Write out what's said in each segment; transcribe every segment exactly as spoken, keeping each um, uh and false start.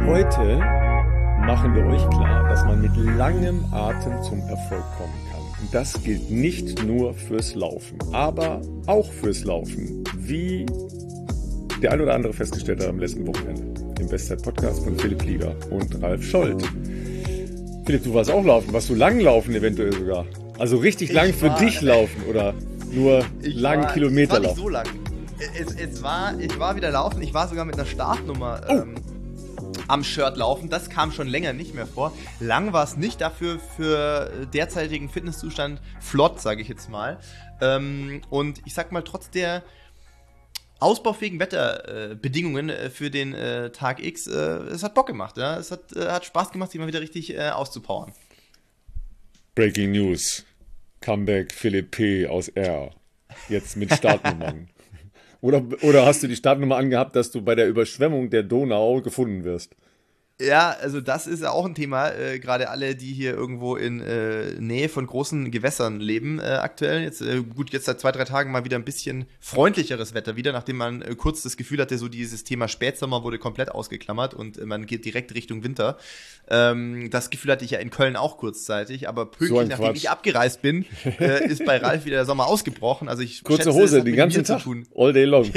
Heute machen wir euch klar, dass man mit langem Atem zum Erfolg kommen kann. Und das gilt nicht nur fürs Laufen, aber auch fürs Laufen, wie der ein oder andere festgestellt hat am letzten Wochenende. Im Bestzeit-Podcast von Philipp Lieger und Ralf Scholz. Philipp, du warst auch laufen. Warst du lang laufen eventuell sogar? Also richtig lang für dich laufen oder nur lange war, Kilometer laufen? Es war laufen? nicht so lang. Es, es war, ich war wieder laufen. Ich war sogar mit einer Startnummer Oh. ähm, am Shirt laufen. Das kam schon länger nicht mehr vor. Lang war es nicht, dafür für derzeitigen Fitnesszustand flott, sage ich jetzt mal. Ähm, und ich sag mal, trotz der ausbaufähigen Wetterbedingungen äh, für den äh, Tag X, äh, es hat Bock gemacht. Ja? Es hat, äh, hat Spaß gemacht, sich mal wieder richtig äh, auszupowern. Breaking News. Comeback Philipp P. aus R. Jetzt mit Startnummern. Oder, oder hast du die Startnummer angehabt, dass du bei der Überschwemmung der Donau gefunden wirst? Ja, also das ist ja auch ein Thema, äh, gerade alle, die hier irgendwo in äh, Nähe von großen Gewässern leben äh, aktuell. Jetzt äh, gut, jetzt seit zwei, drei Tagen mal wieder ein bisschen freundlicheres Wetter wieder, nachdem man äh, kurz das Gefühl hatte, so dieses Thema Spätsommer wurde komplett ausgeklammert und äh, man geht direkt Richtung Winter. Ähm, das Gefühl hatte ich ja in Köln auch kurzzeitig, aber pünktlich, So ein nachdem Quatsch. ich abgereist bin, äh, ist bei Ralf wieder der Sommer ausgebrochen. Also ich Kurze schätze, Hose, es hat den mit ganzen mir zu Tag, tun. all day long.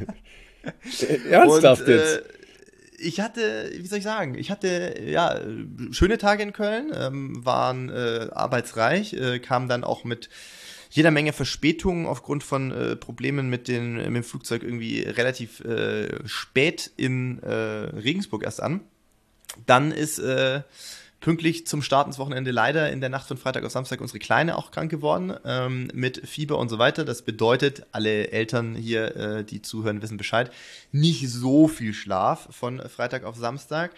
Ernsthaft Und, äh, jetzt? Ich hatte, wie soll ich sagen, ich hatte ja schöne Tage in Köln, ähm, waren äh, arbeitsreich, äh, kamen dann auch mit jeder Menge Verspätungen aufgrund von äh, Problemen mit, den, mit dem Flugzeug irgendwie relativ äh, spät in äh, Regensburg erst an. Dann ist äh, pünktlich zum Start ins Wochenende leider in der Nacht von Freitag auf Samstag unsere Kleine auch krank geworden, ähm, mit Fieber und so weiter. Das bedeutet, alle Eltern hier, äh, die zuhören, wissen Bescheid, nicht so viel Schlaf von Freitag auf Samstag.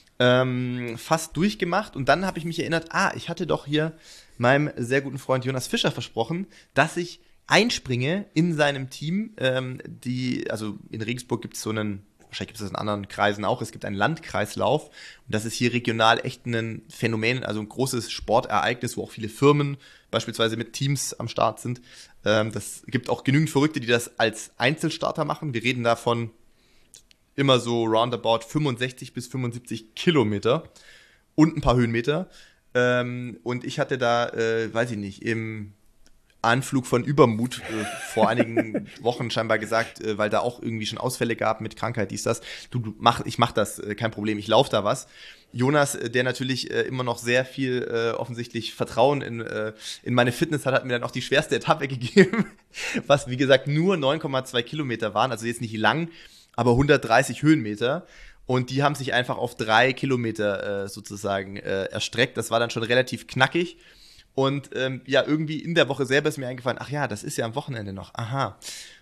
Ähm, fast durchgemacht und dann habe ich mich erinnert, ah, ich hatte doch hier meinem sehr guten Freund Jonas Fischer versprochen, dass ich einspringe in seinem Team. Ähm, die, also in Regensburg gibt es so einen, wahrscheinlich gibt es das in anderen Kreisen auch, es gibt einen Landkreislauf und das ist hier regional echt ein Phänomen, also ein großes Sportereignis, wo auch viele Firmen beispielsweise mit Teams am Start sind. Ähm, das gibt auch genügend Verrückte, die das als Einzelstarter machen. Wir reden davon immer so roundabout fünfundsechzig bis fünfundsiebzig Kilometer und ein paar Höhenmeter. Ähm, und ich hatte da, äh, weiß ich nicht, im Anflug von Übermut äh, vor einigen Wochen scheinbar gesagt, äh, weil da auch irgendwie schon Ausfälle gab mit Krankheit, dies, das. Du, du mach, ich mach das, äh, kein Problem, ich laufe da was. Jonas, äh, der natürlich äh, immer noch sehr viel äh, offensichtlich Vertrauen in, äh, in meine Fitness hat, hat mir dann auch die schwerste Etappe gegeben, was wie gesagt nur neun Komma zwei Kilometer waren, also jetzt nicht lang, aber hundertdreißig Höhenmeter. Und die haben sich einfach auf drei Kilometer äh, sozusagen äh, erstreckt. Das war dann schon relativ knackig. Und ähm, ja, irgendwie in der Woche selber ist mir eingefallen, ach ja, das ist ja am Wochenende noch, aha.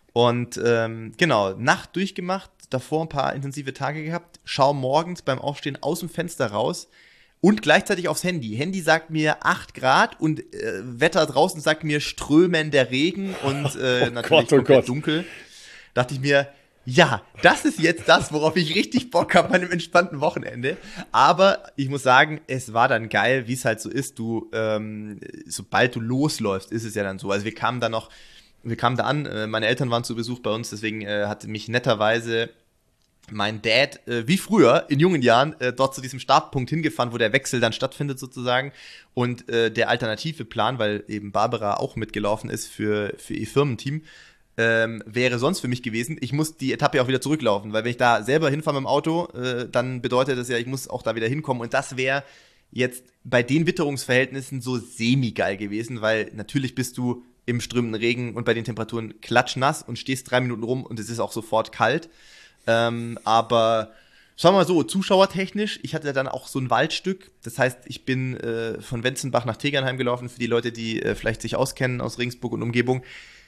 Und ähm, genau, Nacht durchgemacht, davor ein paar intensive Tage gehabt, schau morgens beim Aufstehen aus dem Fenster raus und gleichzeitig aufs Handy. Handy sagt mir acht Grad und äh, Wetter draußen sagt mir strömender Regen und äh, Oh natürlich Gott, oh komplett Gott. dunkel. Dachte ich mir, ja, das ist jetzt das, worauf ich richtig Bock habe an einem entspannten Wochenende. Aber ich muss sagen, es war dann geil, wie es halt so ist. Du, ähm, sobald du losläufst, ist es ja dann so. Also wir kamen da noch, wir kamen da an, äh, meine Eltern waren zu Besuch bei uns, deswegen äh, hatte mich netterweise mein Dad, äh, wie früher, in jungen Jahren, äh, dort zu diesem Startpunkt hingefahren, wo der Wechsel dann stattfindet sozusagen. Und äh, der alternative Plan, weil eben Barbara auch mitgelaufen ist für, für ihr Firmenteam, Ähm, wäre sonst für mich gewesen, ich muss die Etappe auch wieder zurücklaufen, weil wenn ich da selber hinfahre mit dem Auto, äh, dann bedeutet das ja, ich muss auch da wieder hinkommen und das wäre jetzt bei den Witterungsverhältnissen so semi-geil gewesen, weil natürlich bist du im strömenden Regen und bei den Temperaturen klatschnass und stehst drei Minuten rum und es ist auch sofort kalt, ähm, aber sagen wir mal so, zuschauertechnisch, ich hatte dann auch so ein Waldstück, das heißt, ich bin äh, von Wenzenbach nach Tegernheim gelaufen, für die Leute, die äh, vielleicht sich auskennen aus Regensburg und Umgebung.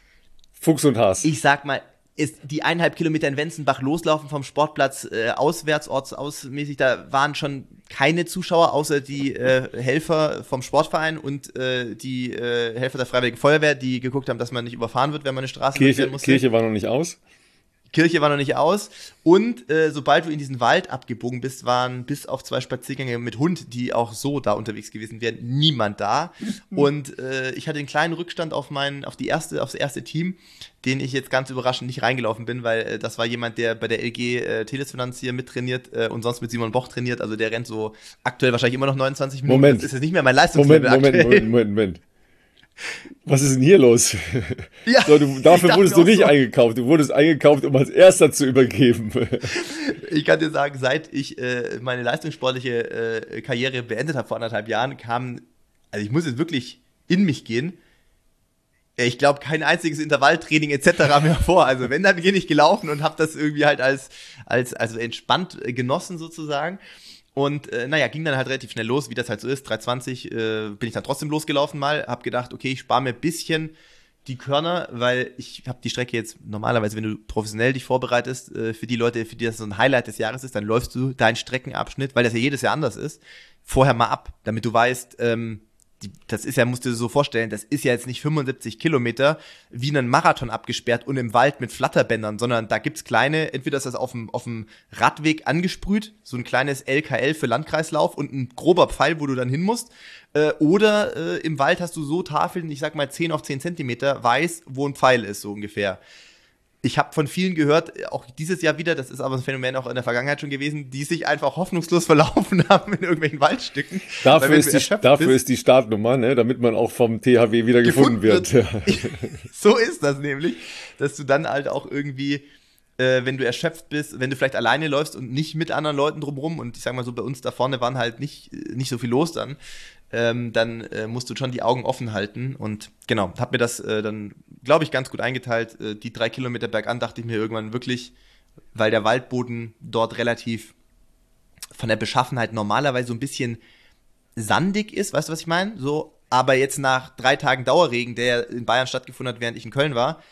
Fuchs und Haas. Ich sag mal, ist die eineinhalb Kilometer in Wenzenbach loslaufen vom Sportplatz äh, auswärts, ortsausmäßig, da waren schon keine Zuschauer, außer die äh, Helfer vom Sportverein und äh, die äh, Helfer der Freiwilligen Feuerwehr, die geguckt haben, dass man nicht überfahren wird, wenn man eine Straße Kirche, durchqueren musste. Kirche war noch nicht aus. Kirche war noch nicht aus. Und äh, sobald du in diesen Wald abgebogen bist, waren bis auf zwei Spaziergänge mit Hund, die auch so da unterwegs gewesen wären, niemand da. Und äh, ich hatte einen kleinen Rückstand auf mein, auf die erste, aufs erste Team, den ich jetzt ganz überraschend nicht reingelaufen bin, weil äh, das war jemand, der bei der L G äh, Telefinanz hier mittrainiert äh, und sonst mit Simon Boch trainiert. Also der rennt so aktuell wahrscheinlich immer noch neunundzwanzig Minuten. Moment. Das ist jetzt nicht mehr mein Leistungslevel Moment, Moment, aktuell. Moment, Moment, Moment. Was ist denn hier los? Ja, so, du, dafür wurdest du nicht so. eingekauft. Du wurdest eingekauft, um als Erster zu übergeben. Ich kann dir sagen, seit ich äh, meine leistungssportliche äh, Karriere beendet habe vor anderthalb Jahren, kam, also ich muss jetzt wirklich in mich gehen, ich glaube, kein einziges Intervalltraining et cetera mehr vor. Also wenn, dann bin ich gelaufen und habe das irgendwie halt als, als also entspannt genossen sozusagen. Und äh, naja, ging dann halt relativ schnell los, wie das halt so ist. drei zwanzig äh, bin ich dann trotzdem losgelaufen mal. Hab gedacht, okay, ich spare mir ein bisschen die Körner, weil ich habe die Strecke jetzt normalerweise, wenn du professionell dich vorbereitest, äh, für die Leute, für die das so ein Highlight des Jahres ist, dann läufst du deinen Streckenabschnitt, weil das ja jedes Jahr anders ist, vorher mal ab, damit du weißt, ähm, die, das ist ja, musst du dir so vorstellen, das ist ja jetzt nicht fünfundsiebzig Kilometer wie einen Marathon abgesperrt und im Wald mit Flatterbändern, sondern da gibt's kleine, entweder ist das auf dem, auf dem Radweg angesprüht, so ein kleines L K L für Landkreislauf und ein grober Pfeil, wo du dann hin musst, äh, oder äh, im Wald hast du so Tafeln, ich sag mal zehn auf zehn Zentimeter, weiß, wo ein Pfeil ist, so ungefähr. Ich habe von vielen gehört, auch dieses Jahr wieder, das ist aber ein Phänomen auch in der Vergangenheit schon gewesen, die sich einfach hoffnungslos verlaufen haben in irgendwelchen Waldstücken. Dafür, ist die, dafür bist, ist die Startnummer, ne, damit man auch vom T H W wieder gefunden, gefunden wird. wird. So ist das nämlich, dass du dann halt auch irgendwie, äh, wenn du erschöpft bist, wenn du vielleicht alleine läufst und nicht mit anderen Leuten drumherum, und ich sag mal so, bei uns da vorne waren halt nicht, nicht so viel los dann, Ähm, dann äh, musst du schon die Augen offen halten. Und genau, hab mir das äh, dann, glaube ich, ganz gut eingeteilt. Äh, die drei Kilometer bergan dachte ich mir irgendwann wirklich, weil der Waldboden dort relativ von der Beschaffenheit normalerweise so ein bisschen sandig ist, weißt du, was ich meine? So, aber jetzt nach drei Tagen Dauerregen, der in Bayern stattgefunden hat, während ich in Köln war,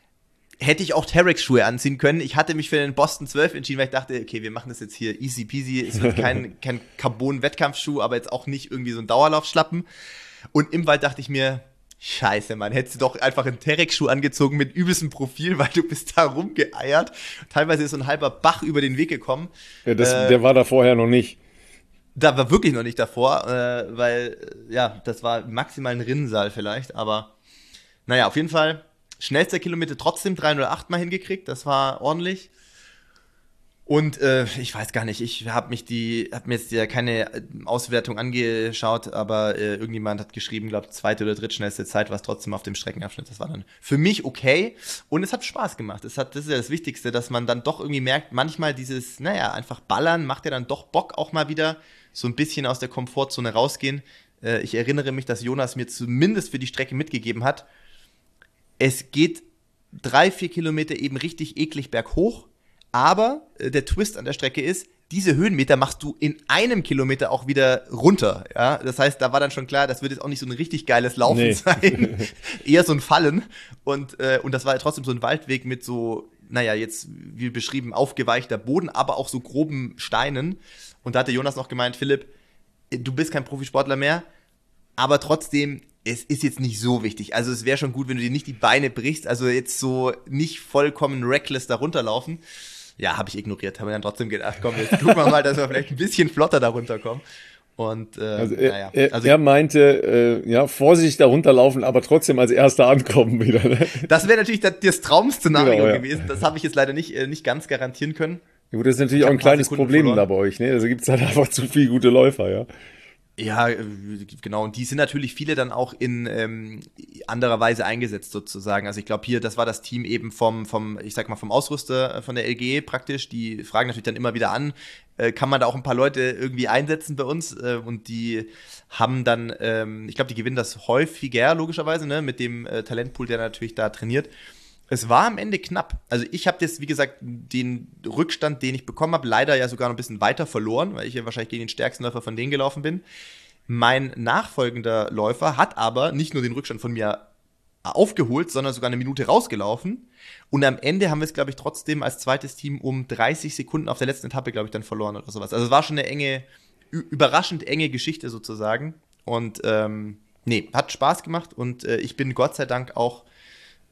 hätte ich auch Terex-Schuhe anziehen können. Ich hatte mich für den Boston zwölf entschieden, weil ich dachte, okay, wir machen das jetzt hier easy peasy. Es wird kein, kein Carbon-Wettkampfschuh, aber jetzt auch nicht irgendwie so ein Dauerlaufschlappen. Und im Wald dachte ich mir, scheiße, Mann, hättest du doch einfach einen Terex-Schuh angezogen mit übelstem Profil, weil du bist da rumgeeiert. Teilweise ist so ein halber Bach über den Weg gekommen. Ja, das, äh, der war da vorher noch nicht. Da war wirklich noch nicht davor, äh, weil, ja, das war maximal ein Rinnensaal vielleicht, aber naja, auf jeden Fall schnellster Kilometer trotzdem drei null acht mal hingekriegt, das war ordentlich. Und äh, ich weiß gar nicht, ich habe mich die, habe mir jetzt ja keine Auswertung angeschaut, aber äh, irgendjemand hat geschrieben, glaube zweite oder drittschnellste Zeit war es trotzdem auf dem Streckenabschnitt. Das war dann für mich okay und es hat Spaß gemacht. Es hat, das ist ja das Wichtigste, dass man dann doch irgendwie merkt, manchmal dieses, naja, einfach ballern macht ja dann doch Bock, auch mal wieder so ein bisschen aus der Komfortzone rausgehen. Äh, ich erinnere mich, dass Jonas mir zumindest für die Strecke mitgegeben hat, es geht drei, vier Kilometer eben richtig eklig berghoch, aber äh, der Twist an der Strecke ist, diese Höhenmeter machst du in einem Kilometer auch wieder runter. Ja? Das heißt, da war dann schon klar, das wird jetzt auch nicht so ein richtig geiles Laufen nee. sein, eher so ein Fallen. Und, äh, und das war ja trotzdem so ein Waldweg mit so, naja, jetzt wie beschrieben, aufgeweichter Boden, aber auch so groben Steinen. Und da hatte Jonas noch gemeint, Philipp, du bist kein Profisportler mehr, aber trotzdem, es ist jetzt nicht so wichtig. Also es wäre schon gut, wenn du dir nicht die Beine brichst, also jetzt so nicht vollkommen reckless da runterlaufen. Ja, habe ich ignoriert, habe mir dann trotzdem gedacht, komm, jetzt gucken wir mal, dass wir vielleicht ein bisschen flotter da runterkommen. Und, äh, also er, naja. er, also er meinte, äh, ja, vorsichtig da runterlaufen, aber trotzdem als Erster ankommen wieder. Ne? Das wäre natürlich das, das Traum-Szenario genau, ja. gewesen. Das habe ich jetzt leider nicht, äh, nicht ganz garantieren können. Ja, gut, das ist natürlich auch ein kleines Problem verloren. Da bei euch, ne? Also gibt es halt einfach zu viele gute Läufer, ja. Ja, genau. Und die sind natürlich viele dann auch in ähm, anderer Weise eingesetzt sozusagen. Also ich glaube hier, das war das Team eben vom, vom, ich sag mal, vom Ausrüster von der L G praktisch. Die fragen natürlich dann immer wieder an, äh, kann man da auch ein paar Leute irgendwie einsetzen bei uns? Äh, und die haben dann, ähm, ich glaube, die gewinnen das häufiger logischerweise, ne, mit dem äh, Talentpool, der natürlich da trainiert. Es war am Ende knapp. Also ich habe jetzt, wie gesagt, den Rückstand, den ich bekommen habe, leider ja sogar noch ein bisschen weiter verloren, weil ich ja wahrscheinlich gegen den stärksten Läufer von denen gelaufen bin. Mein nachfolgender Läufer hat aber nicht nur den Rückstand von mir aufgeholt, sondern sogar eine Minute rausgelaufen. Und am Ende haben wir es, glaube ich, trotzdem als zweites Team um dreißig Sekunden auf der letzten Etappe, glaube ich, dann verloren oder sowas. Also es war schon eine enge, überraschend enge Geschichte sozusagen. Und ähm, nee, hat Spaß gemacht und äh, ich bin Gott sei Dank auch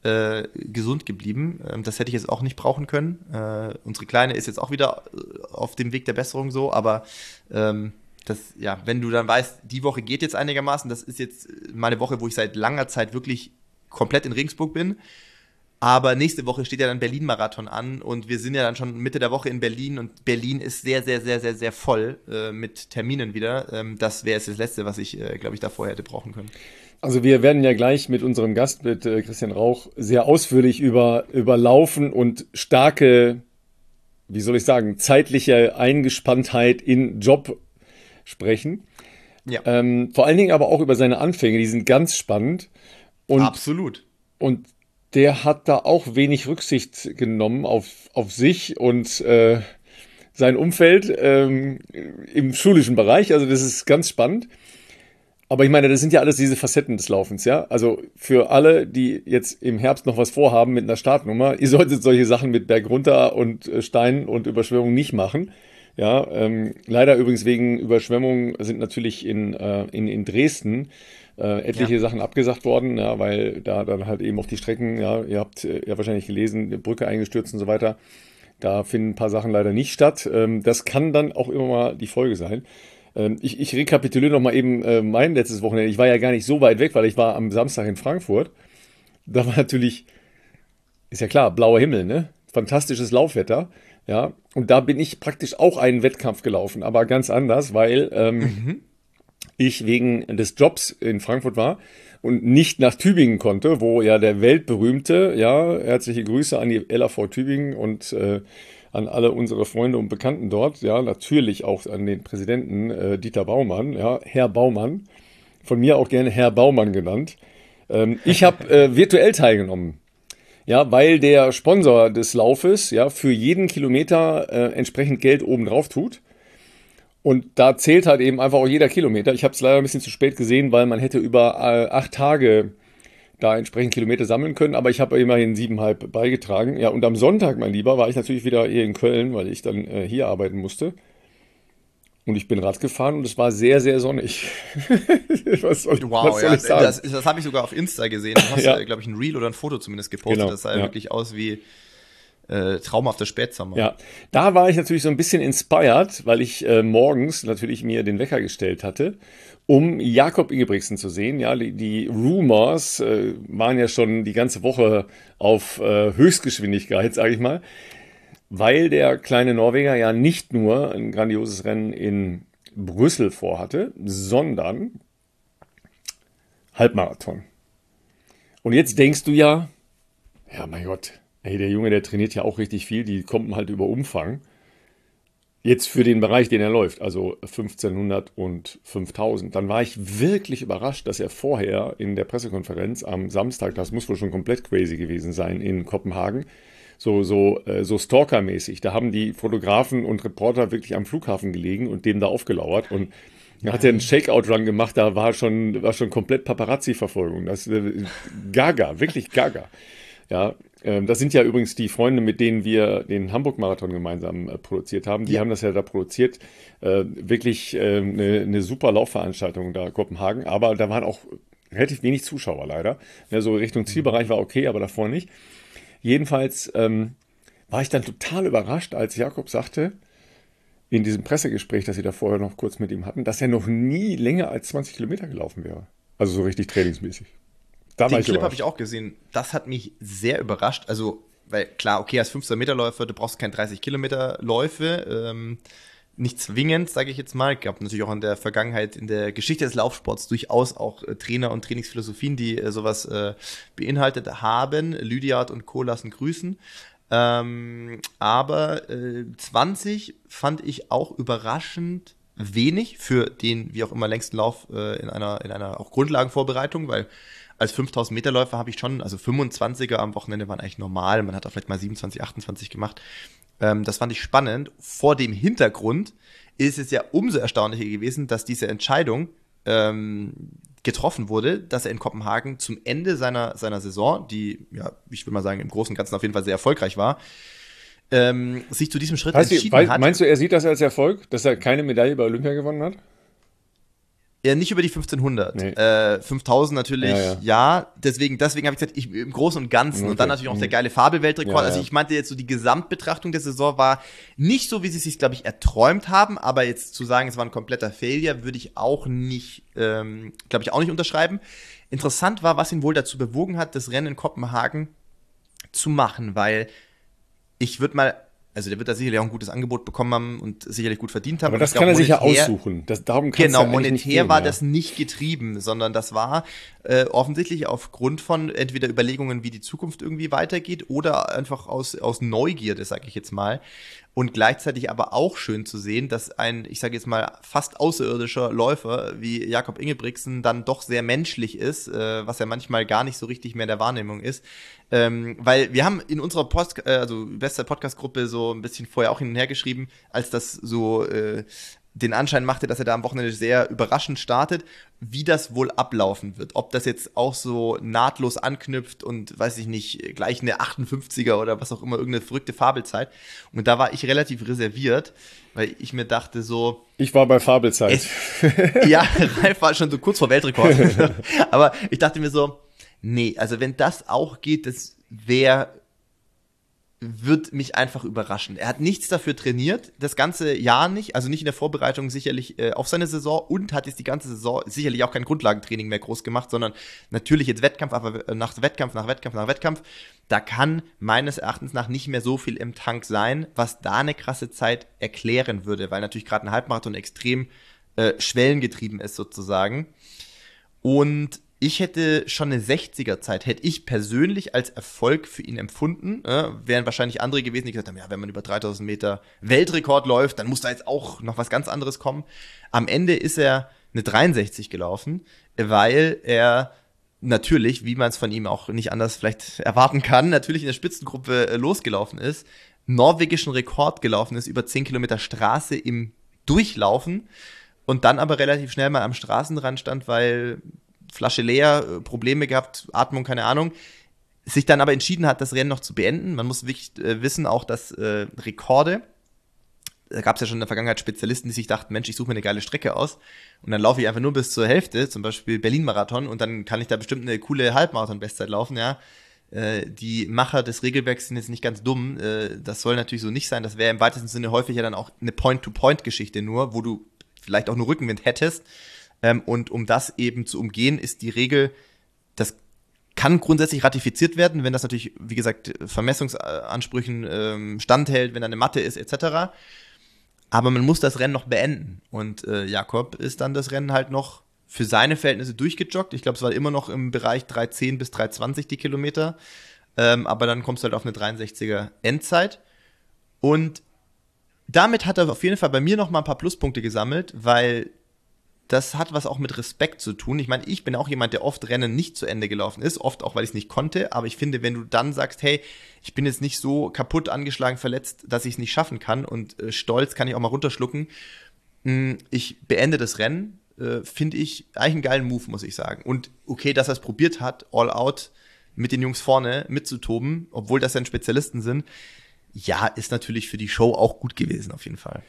äh, gesund geblieben. Ähm, das hätte ich jetzt auch nicht brauchen können. Äh, unsere Kleine ist jetzt auch wieder auf dem Weg der Besserung so, aber ähm, das, ja, wenn du dann weißt, die Woche geht jetzt einigermaßen, das ist jetzt meine Woche, wo ich seit langer Zeit wirklich komplett in Regensburg bin. Aber nächste Woche steht ja dann Berlin-Marathon an und wir sind ja dann schon Mitte der Woche in Berlin und Berlin ist sehr, sehr, sehr, sehr, sehr voll äh, mit Terminen wieder. Ähm, das wäre jetzt das Letzte, was ich, äh, glaube ich, davor hätte brauchen können. Also wir werden ja gleich mit unserem Gast, mit äh, Christian Rauch, sehr ausführlich über, über Laufen und starke, wie soll ich sagen, zeitliche Eingespanntheit in Job sprechen. Ja. Ähm, vor allen Dingen aber auch über seine Anfänge, die sind ganz spannend. Und, Absolut. Und der hat da auch wenig Rücksicht genommen auf, auf sich und äh, sein Umfeld ähm, im schulischen Bereich. Also das ist ganz spannend. Aber ich meine, das sind ja alles diese Facetten des Laufens, ja. Also für alle, die jetzt im Herbst noch was vorhaben mit einer Startnummer, ihr solltet solche Sachen mit Berg runter und äh, Steinen und Überschwemmungen nicht machen. Ja, ähm, leider übrigens wegen Überschwemmungen sind natürlich in, äh, in, in Dresden äh, etliche Ja. Sachen abgesagt worden, ja, weil da dann halt eben auch die Strecken, ja, ihr habt äh, ja wahrscheinlich gelesen, die Brücke eingestürzt und so weiter. Da finden ein paar Sachen leider nicht statt. Ähm, das kann dann auch immer mal die Folge sein. Ähm, ich, ich rekapituliere noch mal eben äh, mein letztes Wochenende. Ich war ja gar nicht so weit weg, weil ich war am Samstag in Frankfurt. Da war natürlich, ist ja klar, blauer Himmel, ne? Fantastisches Laufwetter. Ja, und da bin ich praktisch auch einen Wettkampf gelaufen, aber ganz anders, weil ähm, Mhm. ich wegen des Jobs in Frankfurt war und nicht nach Tübingen konnte, wo ja der weltberühmte, ja, herzliche Grüße an die L A V Tübingen und äh, an alle unsere Freunde und Bekannten dort, ja, natürlich auch an den Präsidenten äh, Dieter Baumann, ja, Herr Baumann, von mir auch gerne Herr Baumann genannt. Ähm, ich habe äh, virtuell teilgenommen. Ja, weil der Sponsor des Laufes ja für jeden Kilometer äh, entsprechend Geld obendrauf tut. Und da zählt halt eben einfach auch jeder Kilometer. Ich habe es leider ein bisschen zu spät gesehen, weil man hätte über äh, acht Tage da entsprechend Kilometer sammeln können. Aber ich habe immerhin siebeneinhalb beigetragen. Ja, und am Sonntag, mein Lieber, war ich natürlich wieder hier in Köln, weil ich dann äh, hier arbeiten musste. Und ich bin Rad gefahren und es war sehr, sehr sonnig. was soll, Wow, was soll ja, ich sagen? das, das habe ich sogar auf Insta gesehen. Du hast, Ja. äh, glaube ich, ein Reel oder ein Foto zumindest gepostet. Genau, Das sah ja. wirklich aus wie äh, traumhafter Spätsommer. Ja, da war ich natürlich so ein bisschen inspired, weil ich äh, morgens natürlich mir den Wecker gestellt hatte, um Jakob Ingebrigtsen zu sehen. Ja, die, die Rumors äh, waren ja schon die ganze Woche auf äh, Höchstgeschwindigkeit, sage ich mal, weil der kleine Norweger ja nicht nur ein grandioses Rennen in Brüssel vorhatte, sondern Halbmarathon. Und jetzt denkst du ja, ja, mein Gott, ey, der Junge, der trainiert ja auch richtig viel, die kommen halt über Umfang. Jetzt für den Bereich, den er läuft, also fünfzehnhundert und fünftausend. Dann war ich wirklich überrascht, dass er vorher in der Pressekonferenz am Samstag, das muss wohl schon komplett crazy gewesen sein, in Kopenhagen, so, so, äh, so Stalker-mäßig. Da haben die Fotografen und Reporter wirklich am Flughafen gelegen und dem da aufgelauert. Und da hat er einen Shakeout-Run gemacht, da war schon, war schon komplett Paparazzi-Verfolgung. Das äh, gaga, wirklich gaga. Ja, ähm, das sind ja übrigens die Freunde, mit denen wir den Hamburg-Marathon gemeinsam äh, produziert haben. Die Ja. haben das ja da produziert. Äh, wirklich äh, eine, eine super Laufveranstaltung da in Kopenhagen. Aber da waren auch relativ wenig Zuschauer leider. Ja, so Richtung Zielbereich war okay, aber davor nicht. Jedenfalls ähm, war ich dann total überrascht, als Jakob sagte, in diesem Pressegespräch, das sie da vorher noch kurz mit ihm hatten, dass er noch nie länger als zwanzig Kilometer gelaufen wäre. Also so richtig trainingsmäßig. Da war Den ich Clip habe überrascht. ich auch gesehen. Das hat mich sehr überrascht. Also, weil klar, okay, als fünfzehn-Meter-Läufer, du brauchst keine dreißig Kilometer Läufe. Ähm, nicht zwingend, sage ich jetzt mal. Es gab natürlich auch in der Vergangenheit, in der Geschichte des Laufsports durchaus auch äh, Trainer und Trainingsphilosophien, die äh, sowas äh, beinhaltet haben. Lydiard und Co. lassen grüßen. Ähm, aber äh, zwanzig fand ich auch überraschend wenig für den, wie auch immer, längsten Lauf äh, in einer, in einer auch Grundlagenvorbereitung, weil als fünftausend Meter Läufer habe ich schon, also fünfundzwanziger am Wochenende waren eigentlich normal, man hat auch vielleicht mal siebenundzwanzig, achtundzwanzig gemacht. Ähm, das fand ich spannend. Vor dem Hintergrund ist es ja umso erstaunlicher gewesen, dass diese Entscheidung ähm, getroffen wurde, dass er in Kopenhagen zum Ende seiner, seiner Saison, die, ja, ich würde mal sagen, im Großen und Ganzen auf jeden Fall sehr erfolgreich war, ähm, sich zu diesem Schritt Weißt du, entschieden wei- hat. meinst du, er sieht das als Erfolg, dass er keine Medaille bei Olympia gewonnen hat? Ja, nicht über die fünfzehnhundert. Nee. Äh, fünftausend natürlich, ja. Ja, ja. ja. Deswegen, deswegen habe ich gesagt, ich, im Großen und Ganzen. Okay. Und dann natürlich auch der geile Fabelweltrekord. Ja, ja. Also ich meinte jetzt so, die Gesamtbetrachtung der Saison war nicht so, wie sie es sich, glaube ich, erträumt haben. Aber jetzt zu sagen, es war ein kompletter Failure, würde ich auch nicht, ähm, glaube ich, auch nicht unterschreiben. Interessant war, was ihn wohl dazu bewogen hat, das Rennen in Kopenhagen zu machen. Weil ich würde mal... Also der wird da sicherlich auch ein gutes Angebot bekommen haben und sicherlich gut verdient haben. Aber Und das ich kann glaub, er sich ja monetär- aussuchen. Das, darum kann's Genau, ja eigentlich nicht monetär gehen, war ja. das nicht getrieben, sondern das war äh, offensichtlich aufgrund von entweder Überlegungen, wie die Zukunft irgendwie weitergeht oder einfach aus, aus Neugierde, sage ich jetzt mal. Und gleichzeitig aber auch schön zu sehen, dass ein, ich sage jetzt mal, fast außerirdischer Läufer wie Jakob Ingebrigtsen dann doch sehr menschlich ist, äh, was ja manchmal gar nicht so richtig mehr in der Wahrnehmung ist. Ähm, weil wir haben in unserer Post, äh, also bester Podcast-Gruppe so ein bisschen vorher auch hin und her geschrieben, als das so äh, den Anschein machte, dass er da am Wochenende sehr überraschend startet, wie das wohl ablaufen wird. Ob das jetzt auch so nahtlos anknüpft und, weiß ich nicht, gleich eine achtundfünfziger oder was auch immer, irgendeine verrückte Fabelzeit. Und da war ich relativ reserviert, weil ich mir dachte so... Ich war bei Fabelzeit. Es, ja, Ralf war schon so kurz vor Weltrekord. Aber ich dachte mir so, nee, also wenn das auch geht, das wäre... wird mich einfach überraschen. Er hat nichts dafür trainiert, das ganze Jahr nicht, also nicht in der Vorbereitung sicherlich äh, auf seine Saison und hat jetzt die ganze Saison sicherlich auch kein Grundlagentraining mehr groß gemacht, sondern natürlich jetzt Wettkampf, aber nach Wettkampf, nach Wettkampf, nach Wettkampf. Da kann meines Erachtens nach nicht mehr so viel im Tank sein, was da eine krasse Zeit erklären würde, weil natürlich gerade ein Halbmarathon extrem äh, schwellengetrieben ist sozusagen. Und ich hätte schon eine sechziger-Zeit, hätte ich persönlich als Erfolg für ihn empfunden. Äh, wären wahrscheinlich andere gewesen, die gesagt haben, ja, wenn man über dreitausend Meter Weltrekord läuft, dann muss da jetzt auch noch was ganz anderes kommen. Am Ende ist er eine dreiundsechzig gelaufen, weil er natürlich, wie man es von ihm auch nicht anders vielleicht erwarten kann, natürlich in der Spitzengruppe äh, losgelaufen ist, norwegischen Rekord gelaufen ist, über zehn Kilometer Straße im Durchlaufen und dann aber relativ schnell mal am Straßenrand stand, weil Flasche leer, Probleme gehabt, Atmung, keine Ahnung, sich dann aber entschieden hat, das Rennen noch zu beenden. Man muss wirklich äh, wissen, auch dass äh, Rekorde, da gab es ja schon in der Vergangenheit Spezialisten, die sich dachten, Mensch, ich suche mir eine geile Strecke aus und dann laufe ich einfach nur bis zur Hälfte, zum Beispiel Berlin-Marathon und dann kann ich da bestimmt eine coole Halbmarathon-Bestzeit laufen, ja. Äh, die Macher des Regelwerks sind jetzt nicht ganz dumm, äh, das soll natürlich so nicht sein, das wäre im weitesten Sinne häufig ja dann auch eine Point-to-Point-Geschichte nur, wo du vielleicht auch nur Rückenwind hättest. Ähm, und um das eben zu umgehen, ist die Regel, das kann grundsätzlich ratifiziert werden, wenn das natürlich, wie gesagt, Vermessungsansprüchen ähm, standhält, wenn da eine Matte ist, et cetera. Aber man muss das Rennen noch beenden. Und äh, Jakob ist dann das Rennen halt noch für seine Verhältnisse durchgejoggt. Ich glaube, es war immer noch im Bereich drei zehn bis drei zwanzig die Kilometer. Ähm, aber dann kommst du halt auf eine dreiundsechziger Endzeit. Und damit hat er auf jeden Fall bei mir noch mal ein paar Pluspunkte gesammelt, weil das hat was auch mit Respekt zu tun. Ich meine, ich bin auch jemand, der oft Rennen nicht zu Ende gelaufen ist, oft auch, weil ich es nicht konnte, aber ich finde, wenn du dann sagst, hey, ich bin jetzt nicht so kaputt, angeschlagen, verletzt, dass ich es nicht schaffen kann und äh, stolz kann ich auch mal runterschlucken, mh, ich beende das Rennen, äh, finde ich eigentlich einen geilen Move, muss ich sagen. Und okay, dass er es probiert hat, all out mit den Jungs vorne mitzutoben, obwohl das ja Spezialisten sind, ja, ist natürlich für die Show auch gut gewesen, auf jeden Fall.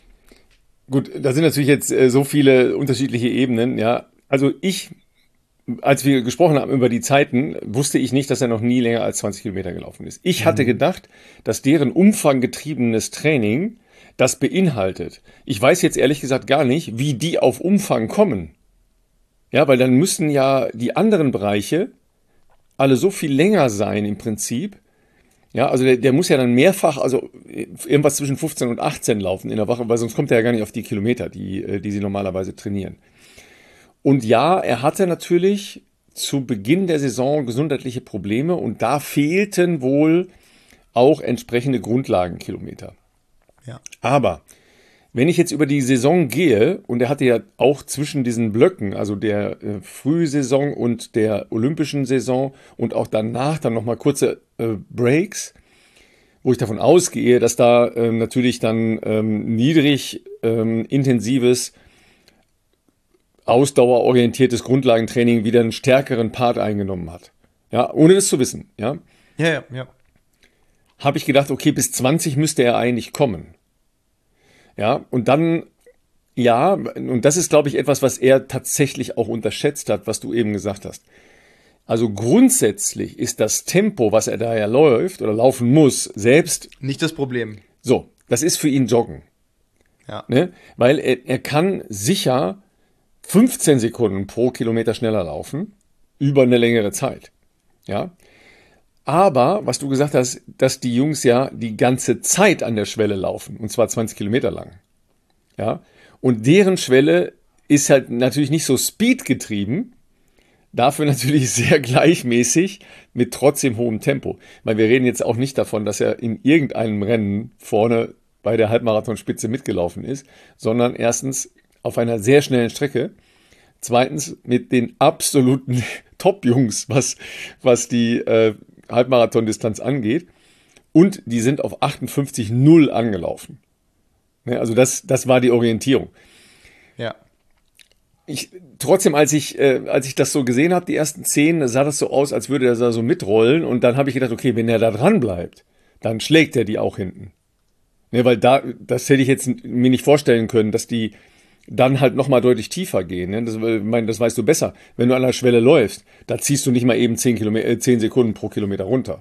Gut, da sind natürlich jetzt äh, so viele unterschiedliche Ebenen, ja. Also ich, als wir gesprochen haben über die Zeiten, wusste ich nicht, dass er noch nie länger als zwanzig Kilometer gelaufen ist. Ich hatte gedacht, dass deren umfanggetriebenes Training das beinhaltet. Ich weiß jetzt ehrlich gesagt gar nicht, wie die auf Umfang kommen. Ja, weil dann müssen ja die anderen Bereiche alle so viel länger sein im Prinzip. Ja, also der, der muss ja dann mehrfach, also irgendwas zwischen fünfzehn und achtzehn laufen in der Woche, weil sonst kommt er ja gar nicht auf die Kilometer, die, die sie normalerweise trainieren. Und ja, er hatte natürlich zu Beginn der Saison gesundheitliche Probleme und da fehlten wohl auch entsprechende Grundlagenkilometer. Ja. Aber wenn ich jetzt über die Saison gehe, und er hatte ja auch zwischen diesen Blöcken, also der äh, Frühsaison und der olympischen Saison und auch danach dann nochmal kurze äh, Breaks, wo ich davon ausgehe, dass da äh, natürlich dann ähm, niedrig ähm, intensives, ausdauerorientiertes Grundlagentraining wieder einen stärkeren Part eingenommen hat. Ja, ohne das zu wissen, ja. Ja, ja, ja. Habe ich gedacht, okay, bis zwanzig müsste er eigentlich kommen. Ja, und dann Ja, und das ist, glaube ich, etwas, was er tatsächlich auch unterschätzt hat, was du eben gesagt hast. Also grundsätzlich ist das Tempo, was er da ja läuft oder laufen muss, selbst nicht das Problem. So, das ist für ihn Joggen. Ja. Ne? Weil er, er kann sicher fünfzehn Sekunden pro Kilometer schneller laufen, über eine längere Zeit. Ja. Aber, was du gesagt hast, dass die Jungs ja die ganze Zeit an der Schwelle laufen, und zwar zwanzig Kilometer lang. Ja. Und deren Schwelle ist halt natürlich nicht so speedgetrieben, dafür natürlich sehr gleichmäßig mit trotzdem hohem Tempo. Weil wir reden jetzt auch nicht davon, dass er in irgendeinem Rennen vorne bei der Halbmarathonspitze mitgelaufen ist, sondern erstens auf einer sehr schnellen Strecke, zweitens mit den absoluten Top-Jungs, was, was die äh, Halbmarathondistanz angeht, und die sind auf achtundfünfzig Komma null angelaufen. Ja, also das, das war die Orientierung. Ja. Ich, trotzdem, als ich, äh, als ich das so gesehen habe, die ersten zehn, sah das so aus, als würde er da so mitrollen. Und dann habe ich gedacht, okay, wenn er da dran bleibt, dann schlägt er die auch hinten. Ne, weil da, das hätte ich jetzt mir nicht vorstellen können, dass die dann halt nochmal deutlich tiefer gehen. Ne? Das, ich meine, das weißt du besser. Wenn du an der Schwelle läufst, da ziehst du nicht mal eben zehn Kilometer, äh, zehn Sekunden pro Kilometer runter.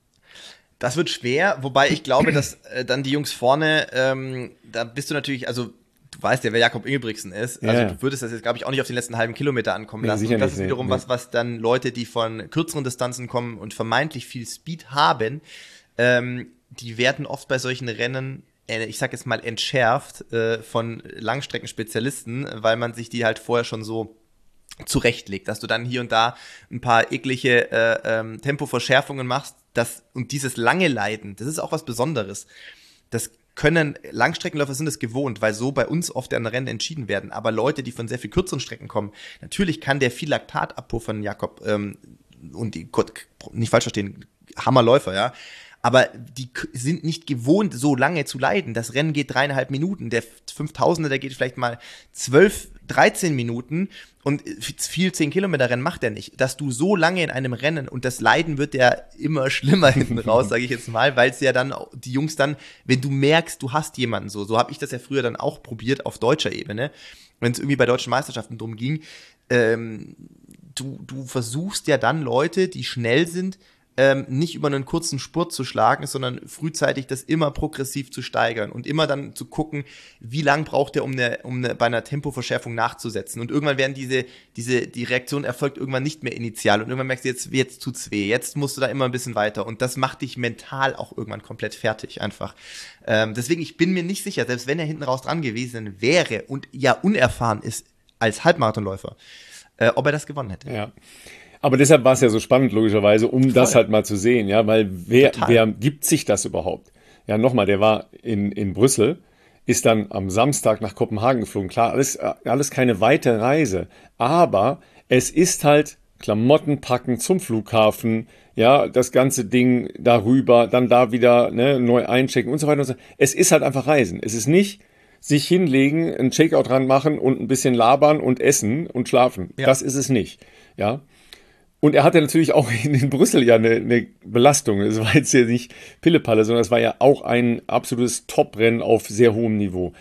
Das wird schwer, wobei ich glaube, dass äh, dann die Jungs vorne, ähm, da bist du natürlich, also du weißt ja, wer Jakob Ingebrigtsen ist. Also ja. du würdest das jetzt, glaube ich, auch nicht auf den letzten halben Kilometer ankommen Nee, lassen. sicher Und das nicht, ist wiederum nee, was, was dann Leute, die von kürzeren Distanzen kommen und vermeintlich viel Speed haben, ähm, die werden oft bei solchen Rennen, äh, ich sag jetzt mal, entschärft äh, von Langstreckenspezialisten, weil man sich die halt vorher schon so zurechtlegt, dass du dann hier und da ein paar eklige äh, ähm, Tempoverschärfungen machst, das, und dieses lange Leiden, das ist auch was Besonderes. Das können, Langstreckenläufer sind es gewohnt, weil so bei uns oft an Rennen entschieden werden. Aber Leute, die von sehr viel kürzeren Strecken kommen, natürlich kann der viel Laktat abpuffern, Jakob, ähm, und die, Gott, nicht falsch verstehen, Hammerläufer, ja. Aber die k- sind nicht gewohnt, so lange zu leiden. Das Rennen geht dreieinhalb Minuten. Der fünftausender, der geht vielleicht mal zwölf, dreizehn Minuten, und viel zehn Kilometer Rennen macht er nicht. Dass du so lange in einem Rennen, und das Leiden wird ja immer schlimmer hinten raus, sage ich jetzt mal, weil es ja dann, die Jungs dann, wenn du merkst, du hast jemanden so, so habe ich das ja früher dann auch probiert auf deutscher Ebene, wenn es irgendwie bei deutschen Meisterschaften drum ging, ähm, du, du versuchst ja dann Leute, die schnell sind, Ähm, nicht über einen kurzen Spurt zu schlagen, sondern frühzeitig das immer progressiv zu steigern und immer dann zu gucken, wie lang braucht er, um, eine, um eine, bei einer Tempoverschärfung nachzusetzen. Und irgendwann werden diese, diese, die Reaktion erfolgt irgendwann nicht mehr initial, und irgendwann merkst du, jetzt, jetzt tut's weh, jetzt musst du da immer ein bisschen weiter, und das macht dich mental auch irgendwann komplett fertig einfach. Ähm, deswegen, ich bin mir nicht sicher, selbst wenn er hinten raus dran gewesen wäre und ja unerfahren ist als Halbmarathonläufer, äh, ob er das gewonnen hätte. Ja. Aber deshalb war es ja so spannend, logischerweise, um Voll. das halt mal zu sehen, ja, weil wer, wer gibt sich das überhaupt? Ja, nochmal, der war in, in Brüssel, ist dann am Samstag nach Kopenhagen geflogen. Klar, alles, alles keine weite Reise, aber es ist halt Klamotten packen zum Flughafen, ja, das ganze Ding darüber, dann da wieder, ne, neu einchecken und so weiter und so. Es ist halt einfach Reisen. Es ist nicht sich hinlegen, einen Checkout dran machen und ein bisschen labern und essen und schlafen. Ja. Das ist es nicht, ja. Und er hatte natürlich auch in, in Brüssel ja eine, eine Belastung. Es war jetzt ja nicht Pillepalle, sondern es war ja auch ein absolutes Top-Rennen auf sehr hohem Niveau.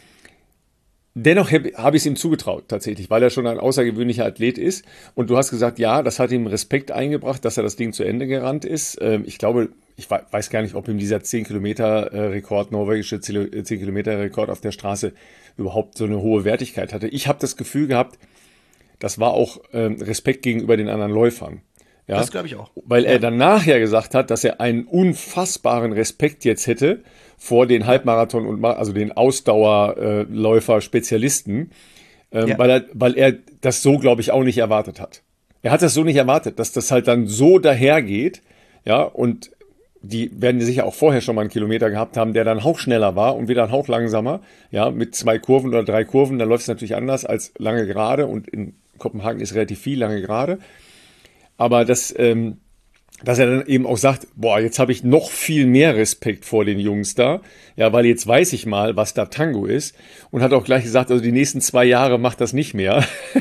Dennoch habe hab ich es ihm zugetraut, tatsächlich, weil er schon ein außergewöhnlicher Athlet ist. Und du hast gesagt, ja, das hat ihm Respekt eingebracht, dass er das Ding zu Ende gerannt ist. Ähm, ich glaube, ich weiß gar nicht, ob ihm dieser zehn Kilometer Rekord, norwegische zehn Kilometer Rekord auf der Straße überhaupt so eine hohe Wertigkeit hatte. Ich habe das Gefühl gehabt, das war auch ähm, Respekt gegenüber den anderen Läufern. Ja? Das glaube ich auch. Weil ja. er dann nachher gesagt hat, dass er einen unfassbaren Respekt jetzt hätte vor den Halbmarathon- und also den Ausdauerläufer-Spezialisten, ähm, ja. weil, er, weil er das so, glaube ich, auch nicht erwartet hat. Er hat das so nicht erwartet, dass das halt dann so dahergeht, ja, und die werden sicher auch vorher schon mal einen Kilometer gehabt haben, der dann Hauch schneller war und wieder ein Hauch langsamer, ja, mit zwei Kurven oder drei Kurven, da läuft es natürlich anders als lange gerade, und in Kopenhagen ist relativ viel lange gerade, aber das, ähm, dass er dann eben auch sagt, boah, jetzt habe ich noch viel mehr Respekt vor den Jungs da, ja, weil jetzt weiß ich mal, was da Tango ist, und hat auch gleich gesagt, also die nächsten zwei Jahre macht das nicht mehr.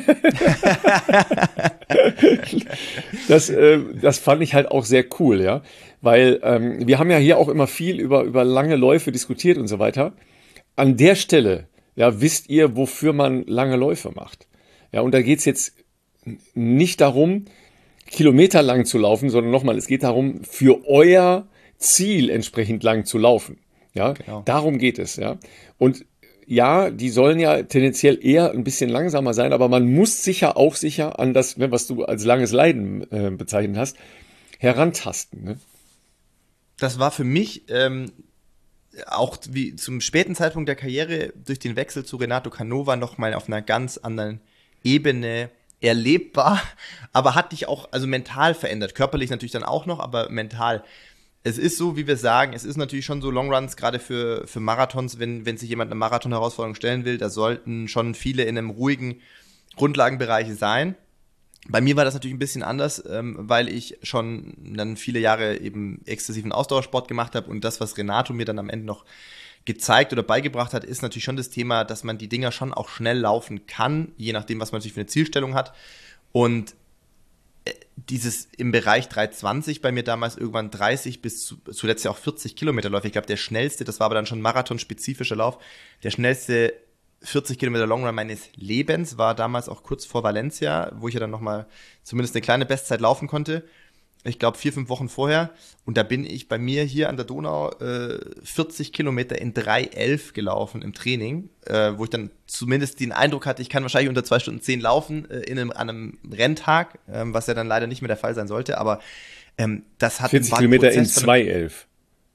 das, äh, das fand ich halt auch sehr cool, ja, weil ähm, wir haben ja hier auch immer viel über, über lange Läufe diskutiert und so weiter. An der Stelle ja, wisst ihr, wofür man lange Läufe macht. Ja, und da geht es jetzt nicht darum, kilometerlang zu laufen, sondern nochmal, es geht darum, für euer Ziel entsprechend lang zu laufen. Ja, genau. Darum geht es. Ja, und ja, die sollen ja tendenziell eher ein bisschen langsamer sein, aber man muss sicher auch sicher an das, was du als langes Leiden äh, bezeichnet hast, herantasten. Ne? Das war für mich ähm, auch wie zum späten Zeitpunkt der Karriere durch den Wechsel zu Renato Canova nochmal auf einer ganz anderen Ebene erlebbar, aber hat dich auch also mental verändert. Körperlich natürlich dann auch noch, aber mental. Es ist so, wie wir sagen, es ist natürlich schon so Longruns, gerade für, für Marathons, wenn, wenn sich jemand eine Marathon-Herausforderung stellen will, da sollten schon viele in einem ruhigen Grundlagenbereich sein. Bei mir war das natürlich ein bisschen anders, ähm, weil ich schon dann viele Jahre eben exzessiven Ausdauersport gemacht habe und das, was Renato mir dann am Ende noch gezeigt oder beigebracht hat, ist natürlich schon das Thema, dass man die Dinger schon auch schnell laufen kann, je nachdem, was man natürlich für eine Zielstellung hat. Und dieses im Bereich drei zwanzig bei mir damals irgendwann dreißig bis zu, zuletzt ja auch vierzig Kilometer Läufe. Ich glaube, der schnellste, das war aber dann schon marathonspezifischer Lauf, der schnellste vierzig Kilometer Longrun meines Lebens war damals auch kurz vor Valencia, wo ich ja dann nochmal zumindest eine kleine Bestzeit laufen konnte. Ich glaube, vier, fünf Wochen vorher. Und da bin ich bei mir hier an der Donau äh, vierzig Kilometer in drei elf gelaufen im Training, äh, wo ich dann zumindest den Eindruck hatte, ich kann wahrscheinlich unter zwei Stunden zehn laufen äh, in einem, an einem Renntag, ähm, was ja dann leider nicht mehr der Fall sein sollte. Aber ähm, das hat vierzig Kilometer in zwei elf.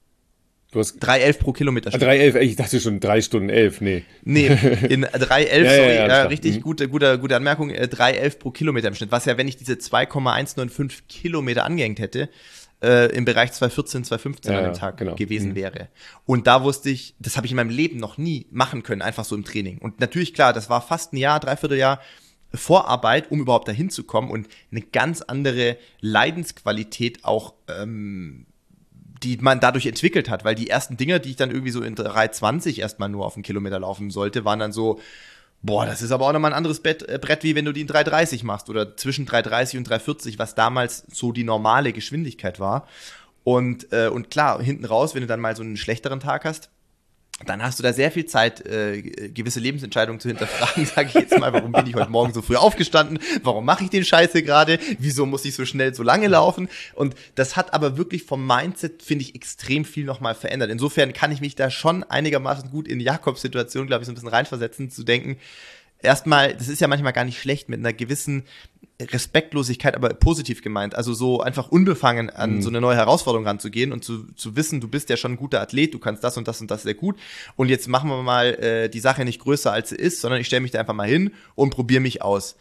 Du hast drei elf pro Kilometer. Ah, drei elf, ich dachte schon drei Stunden elf, nee. Nee, in drei elf, ja, sorry, ja, ja, ja, richtig mhm. gute, gute, gute Anmerkung, drei elf pro Kilometer im Schnitt, was ja, wenn ich diese zwei Komma eins neun fünf Kilometer angehängt hätte, äh, im Bereich zwei vierzehn, zwei fünfzehn ja, an dem Tag genau. gewesen mhm. wäre. Und da wusste ich, das habe ich in meinem Leben noch nie machen können, einfach so im Training. Und natürlich, klar, das war fast ein Jahr, dreiviertel Jahr Vorarbeit, um überhaupt dahin zu kommen und eine ganz andere Leidensqualität auch ähm, die man dadurch entwickelt hat, weil die ersten Dinger, die ich dann irgendwie so in drei zwanzig erstmal nur auf einen Kilometer laufen sollte, waren dann so, boah, das ist aber auch nochmal ein anderes Brett, äh, Brett, wie wenn du die in drei dreißig machst oder zwischen drei dreißig und drei vierzig, was damals so die normale Geschwindigkeit war. Und, äh, und klar, hinten raus, wenn du dann mal so einen schlechteren Tag hast, dann hast du da sehr viel Zeit, äh, gewisse Lebensentscheidungen zu hinterfragen, sage ich jetzt mal, warum bin ich heute Morgen so früh aufgestanden, warum mache ich den Scheiß hier gerade, wieso muss ich so schnell so lange laufen und das hat aber wirklich vom Mindset, finde ich, extrem viel nochmal verändert. Insofern kann ich mich da schon einigermaßen gut in Jakobs Situation, glaube ich, so ein bisschen reinversetzen, zu denken, erstmal, das ist ja manchmal gar nicht schlecht, mit einer gewissen Respektlosigkeit, aber positiv gemeint, also so einfach unbefangen an mhm. so eine neue Herausforderung ranzugehen und zu, zu wissen, du bist ja schon ein guter Athlet, du kannst das und das und das sehr gut und jetzt machen wir mal äh, die Sache nicht größer als sie ist, sondern ich stelle mich da einfach mal hin und probiere mich aus.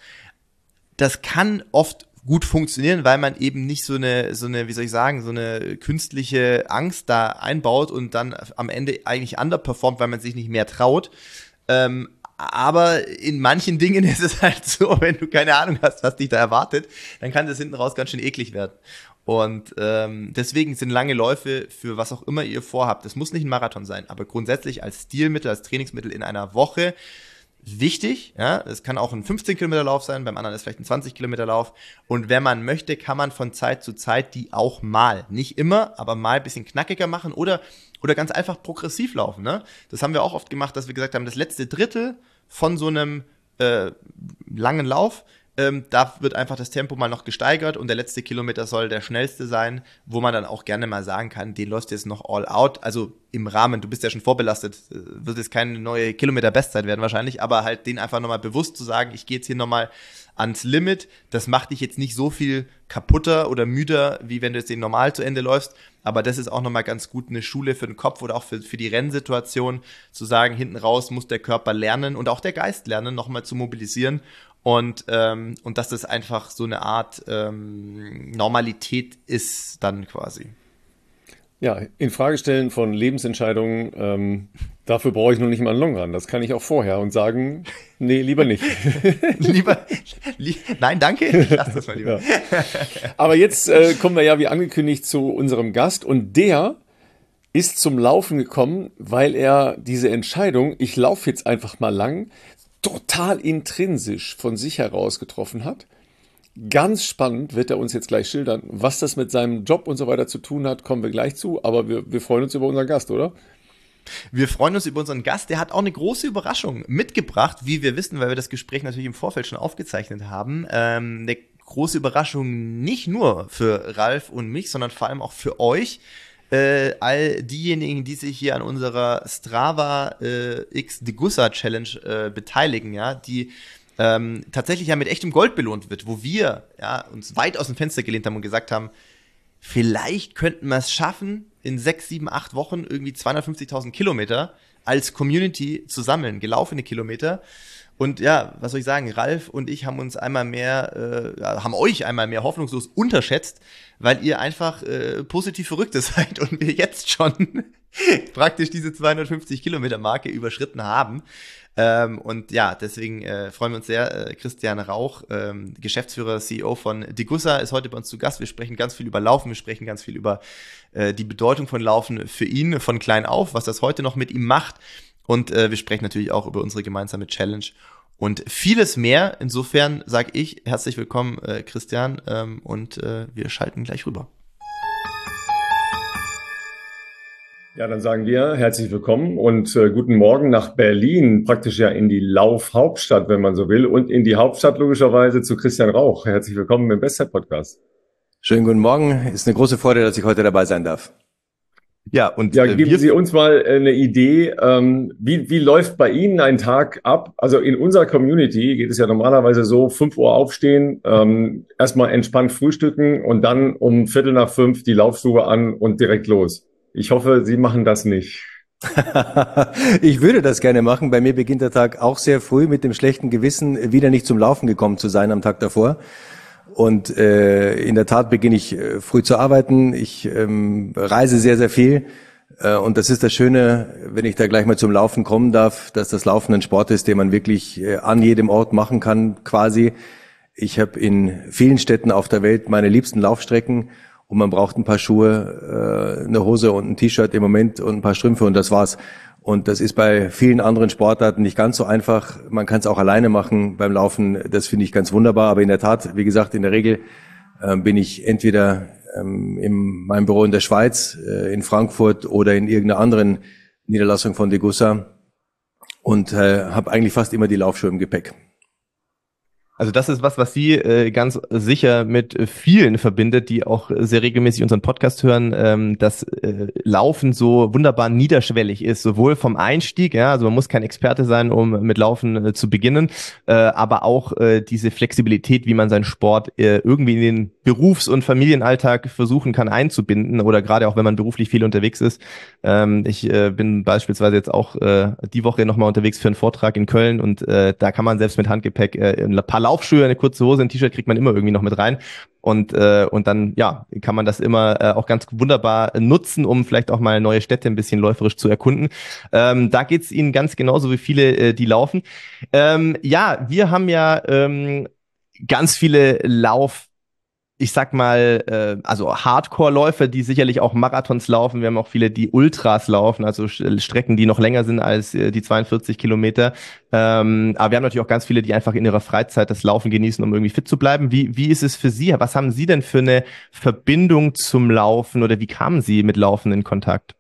Das kann oft gut funktionieren, weil man eben nicht so eine, so eine, wie soll ich sagen, so eine künstliche Angst da einbaut und dann am Ende eigentlich underperformt, weil man sich nicht mehr traut. Ähm, Aber in manchen Dingen ist es halt so, wenn du keine Ahnung hast, was dich da erwartet, dann kann das hinten raus ganz schön eklig werden. Und ähm, deswegen sind lange Läufe für was auch immer ihr vorhabt. Das muss nicht ein Marathon sein, aber grundsätzlich als Stilmittel, als Trainingsmittel in einer Woche wichtig. Ja, es kann auch ein fünfzehn Kilometer Lauf sein, beim anderen ist vielleicht ein zwanzig Kilometer Lauf. Und wenn man möchte, kann man von Zeit zu Zeit die auch mal, nicht immer, aber mal ein bisschen knackiger machen oder oder ganz einfach progressiv laufen. Ne? Das haben wir auch oft gemacht, dass wir gesagt haben, das letzte Drittel von so einem äh, langen Lauf, ähm, da wird einfach das Tempo mal noch gesteigert und der letzte Kilometer soll der schnellste sein, wo man dann auch gerne mal sagen kann, den läufst du jetzt noch all out, also im Rahmen, du bist ja schon vorbelastet, wird jetzt keine neue Kilometer-Bestzeit werden wahrscheinlich, aber halt den einfach nochmal bewusst zu sagen, ich gehe jetzt hier nochmal ans Limit, das macht dich jetzt nicht so viel kaputter oder müder, wie wenn du jetzt den normal zu Ende läufst, aber das ist auch nochmal ganz gut eine Schule für den Kopf oder auch für, für die Rennsituation, zu sagen, hinten raus muss der Körper lernen und auch der Geist lernen, nochmal zu mobilisieren und, ähm, und dass das einfach so eine Art ähm, Normalität ist dann quasi. Ja, in Frage stellen von Lebensentscheidungen, ähm, dafür brauche ich noch nicht mal einen Longrun. Das kann ich auch vorher und sagen, nee, lieber nicht. lieber, li- nein, danke, ich lasse das mal lieber. Ja. Aber jetzt äh, kommen wir ja wie angekündigt zu unserem Gast und der ist zum Laufen gekommen, weil er diese Entscheidung, ich laufe jetzt einfach mal lang, total intrinsisch von sich heraus getroffen hat. Ganz spannend wird er uns jetzt gleich schildern. Was das mit seinem Job und so weiter zu tun hat, kommen wir gleich zu. Aber wir, wir freuen uns über unseren Gast, oder? Wir freuen uns über unseren Gast. Der hat auch eine große Überraschung mitgebracht, wie wir wissen, weil wir das Gespräch natürlich im Vorfeld schon aufgezeichnet haben. Ähm, eine große Überraschung nicht nur für Ralf und mich, sondern vor allem auch für euch. Äh, all diejenigen, die sich hier an unserer Strava äh, X Degussa Challenge äh, beteiligen, ja, die ähm, tatsächlich ja mit echtem Gold belohnt wird, wo wir ja uns weit aus dem Fenster gelehnt haben und gesagt haben, vielleicht könnten wir es schaffen, in sechs, sieben, acht Wochen irgendwie zweihundertfünfzigtausend Kilometer als Community zu sammeln, gelaufene Kilometer. Und ja, was soll ich sagen, Ralf und ich haben uns einmal mehr, äh, haben euch einmal mehr hoffnungslos unterschätzt, weil ihr einfach äh, positiv Verrückte seid und wir jetzt schon praktisch diese zweihundertfünfzig Kilometer Marke überschritten haben. Ähm, und ja, deswegen äh, freuen wir uns sehr. Äh, Christian Rauch, ähm, Geschäftsführer, C E O von Degussa, ist heute bei uns zu Gast. Wir sprechen ganz viel über Laufen, wir sprechen ganz viel über äh, die Bedeutung von Laufen für ihn, von klein auf, was das heute noch mit ihm macht. Und äh, wir sprechen natürlich auch über unsere gemeinsame Challenge und vieles mehr. Insofern sage ich herzlich willkommen, äh, Christian, ähm, und äh, wir schalten gleich rüber. Ja, dann sagen wir herzlich willkommen und äh, guten Morgen nach Berlin, praktisch ja in die Laufhauptstadt, wenn man so will, und in die Hauptstadt logischerweise zu Christian Rauch. Herzlich willkommen im Bestzeit-Podcast. Schönen guten Morgen. Ist eine große Freude, dass ich heute dabei sein darf. Ja, und ja, geben Sie uns mal eine Idee, ähm, wie, wie läuft bei Ihnen ein Tag ab? Also in unserer Community geht es ja normalerweise so, fünf Uhr aufstehen, ähm, erstmal entspannt frühstücken und dann um Viertel nach fünf die Laufschuhe an und direkt los. Ich hoffe, Sie machen das nicht. Ich würde das gerne machen. Bei mir beginnt der Tag auch sehr früh mit dem schlechten Gewissen, wieder nicht zum Laufen gekommen zu sein am Tag davor. Und äh, in der Tat beginne ich äh, früh zu arbeiten. Ich ähm, reise sehr, sehr viel. Äh, und das ist das Schöne, wenn ich da gleich mal zum Laufen kommen darf, dass das Laufen ein Sport ist, den man wirklich äh, an jedem Ort machen kann, quasi. Ich habe in vielen Städten auf der Welt meine liebsten Laufstrecken. Und man braucht ein paar Schuhe, äh, eine Hose und ein T-Shirt im Moment und ein paar Strümpfe und das war's. Und das ist bei vielen anderen Sportarten nicht ganz so einfach. Man kann es auch alleine machen beim Laufen. Das finde ich ganz wunderbar. Aber in der Tat, wie gesagt, in der Regel äh, bin ich entweder ähm, in meinem Büro in der Schweiz, äh, in Frankfurt oder in irgendeiner anderen Niederlassung von Degussa und äh, habe eigentlich fast immer die Laufschuhe im Gepäck. Also das ist was, was Sie äh, ganz sicher mit vielen verbindet, die auch sehr regelmäßig unseren Podcast hören, ähm, dass äh, Laufen so wunderbar niederschwellig ist, sowohl vom Einstieg, ja, also man muss kein Experte sein, um mit Laufen äh, zu beginnen, äh, aber auch äh, diese Flexibilität, wie man seinen Sport äh, irgendwie in den Berufs- und Familienalltag versuchen kann einzubinden oder gerade auch, wenn man beruflich viel unterwegs ist. Ähm, ich äh, bin beispielsweise jetzt auch äh, die Woche nochmal unterwegs für einen Vortrag in Köln und äh, da kann man selbst mit Handgepäck äh, ein paar Laufschuhe, eine kurze Hose, ein T-Shirt kriegt man immer irgendwie noch mit rein und äh, und dann ja kann man das immer äh, auch ganz wunderbar nutzen, um vielleicht auch mal neue Städte ein bisschen läuferisch zu erkunden. Ähm, da geht's Ihnen ganz genauso wie viele, äh, die laufen. Ähm, ja, wir haben ja ähm, ganz viele Lauf ich sag mal, äh, also Hardcore-Läufer, die sicherlich auch Marathons laufen. Wir haben auch viele, die Ultras laufen, also Strecken, die noch länger sind als äh, die zweiundvierzig Kilometer. Ähm, aber wir haben natürlich auch ganz viele, die einfach in ihrer Freizeit das Laufen genießen, um irgendwie fit zu bleiben. Wie, wie ist es für Sie? Was haben Sie denn für eine Verbindung zum Laufen oder wie kamen Sie mit Laufen in Kontakt?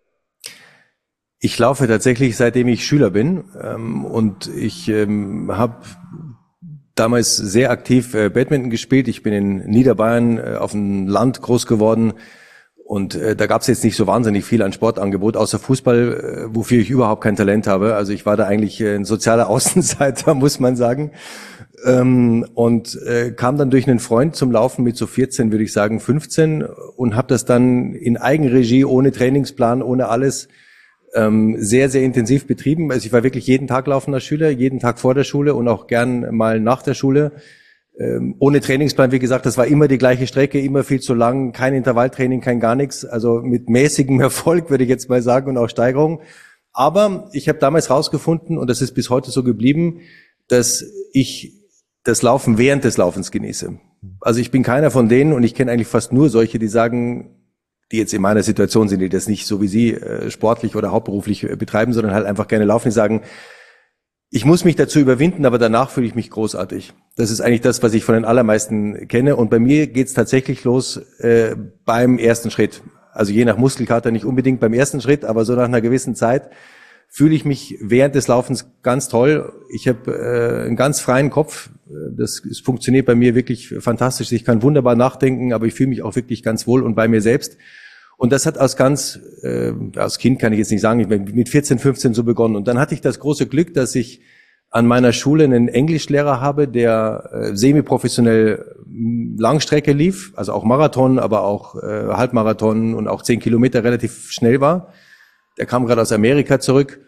Ich laufe tatsächlich, seitdem ich Schüler bin, ähm, und ich ähm, habe damals sehr aktiv äh, Badminton gespielt. Ich bin in Niederbayern äh, auf dem Land groß geworden und äh, da gab es jetzt nicht so wahnsinnig viel an Sportangebot, außer Fußball, äh, wofür ich überhaupt kein Talent habe. Also ich war da eigentlich äh, ein sozialer Außenseiter, muss man sagen. Ähm, und äh, kam dann durch einen Freund zum Laufen mit so vierzehn, würde ich sagen, fünfzehn und habe das dann in Eigenregie, ohne Trainingsplan, ohne alles, Ähm, sehr, sehr intensiv betrieben. Also ich war wirklich jeden Tag laufender Schüler, jeden Tag vor der Schule und auch gern mal nach der Schule. Ähm, ohne Trainingsplan, wie gesagt, das war immer die gleiche Strecke, immer viel zu lang, kein Intervalltraining, kein gar nichts. Also mit mäßigem Erfolg, würde ich jetzt mal sagen, und auch Steigerung. Aber ich habe damals rausgefunden, und das ist bis heute so geblieben, dass ich das Laufen während des Laufens genieße. Also ich bin keiner von denen, und ich kenne eigentlich fast nur solche, die sagen, die jetzt in meiner Situation sind, die das nicht so wie Sie äh, sportlich oder hauptberuflich äh, betreiben, sondern halt einfach gerne laufen, die sagen, ich muss mich dazu überwinden, aber danach fühle ich mich großartig. Das ist eigentlich das, was ich von den allermeisten kenne. Und bei mir geht's tatsächlich los äh, beim ersten Schritt. Also je nach Muskelkater nicht unbedingt beim ersten Schritt, aber so nach einer gewissen Zeit fühle ich mich während des Laufens ganz toll. Ich habe äh, einen ganz freien Kopf. Das, das funktioniert bei mir wirklich fantastisch. Ich kann wunderbar nachdenken, aber ich fühle mich auch wirklich ganz wohl und bei mir selbst. Und das hat als ganz, äh, als Kind kann ich jetzt nicht sagen, ich bin mit vierzehn, fünfzehn so begonnen. Und dann hatte ich das große Glück, dass ich an meiner Schule einen Englischlehrer habe, der äh, semi-professionell Langstrecke lief, also auch Marathon, aber auch äh, Halbmarathon und auch zehn Kilometer relativ schnell war. Der kam gerade aus Amerika zurück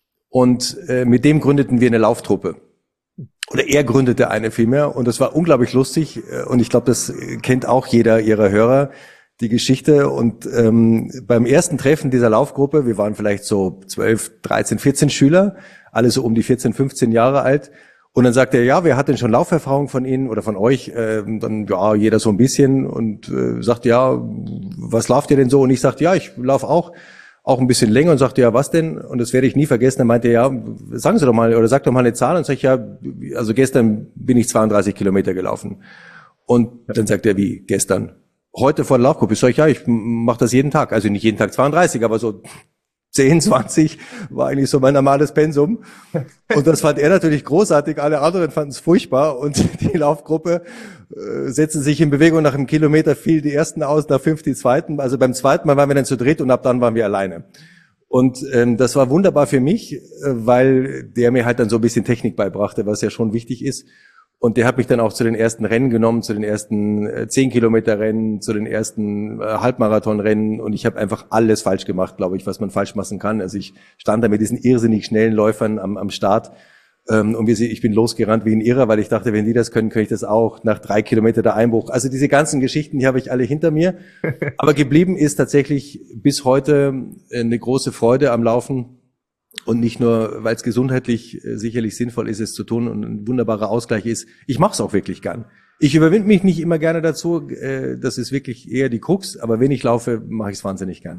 und äh, mit dem gründeten wir eine Lauftruppe. Oder er gründete eine vielmehr und das war unglaublich lustig und ich glaube, das kennt auch jeder ihrer Hörer, die Geschichte. Und ähm, beim ersten Treffen dieser Laufgruppe, wir waren vielleicht so zwölf, dreizehn, vierzehn Schüler, alle so um die vierzehn, fünfzehn Jahre alt. Und dann sagt er, ja, wer hat denn schon Lauferfahrung von Ihnen oder von euch? Ähm, dann, ja, jeder so ein bisschen und äh, sagt, ja, was lauft ihr denn so? Und ich sagte, ja, ich laufe auch, auch ein bisschen länger und sagte, ja, was denn? Und das werde ich nie vergessen. Er meinte, ja, sagen Sie doch mal, oder sag doch mal eine Zahl. Und sag ich, ja, also gestern bin ich zweiunddreißig Kilometer gelaufen. Und dann sagt er, wie, gestern? Heute vor der Laufgruppe. Ich sage, ja, ich mache das jeden Tag. Also nicht jeden Tag zweiunddreißig, aber so zehn, zwanzig war eigentlich so mein normales Pensum. Und das fand er natürlich großartig. Alle anderen fanden es furchtbar. Und die Laufgruppe äh, setzte sich in Bewegung. Nach einem Kilometer fiel die ersten aus, nach fünf die zweiten. Also beim zweiten Mal waren wir dann zu dritt und ab dann waren wir alleine. Und ähm, das war wunderbar für mich, äh, weil der mir halt dann so ein bisschen Technik beibrachte, was ja schon wichtig ist. Und der hat mich dann auch zu den ersten Rennen genommen, zu den ersten äh, zehn Kilometer Rennen, zu den ersten äh, Halbmarathon-Rennen. Und ich habe einfach alles falsch gemacht, glaube ich, was man falsch machen kann. Also ich stand da mit diesen irrsinnig schnellen Läufern am, am Start. Ähm, und wir, ich bin losgerannt wie ein Irrer, weil ich dachte, wenn die das können, kann ich das auch. Nach drei Kilometer der Einbruch. Also diese ganzen Geschichten, die habe ich alle hinter mir. Aber geblieben ist tatsächlich bis heute eine große Freude am Laufen. Und nicht nur, weil es gesundheitlich äh, sicherlich sinnvoll ist, es zu tun und ein wunderbarer Ausgleich ist. Ich mache es auch wirklich gern. Ich überwinde mich nicht immer gerne dazu. Äh, das ist wirklich eher die Krux. Aber wenn ich laufe, mache ich es wahnsinnig gern.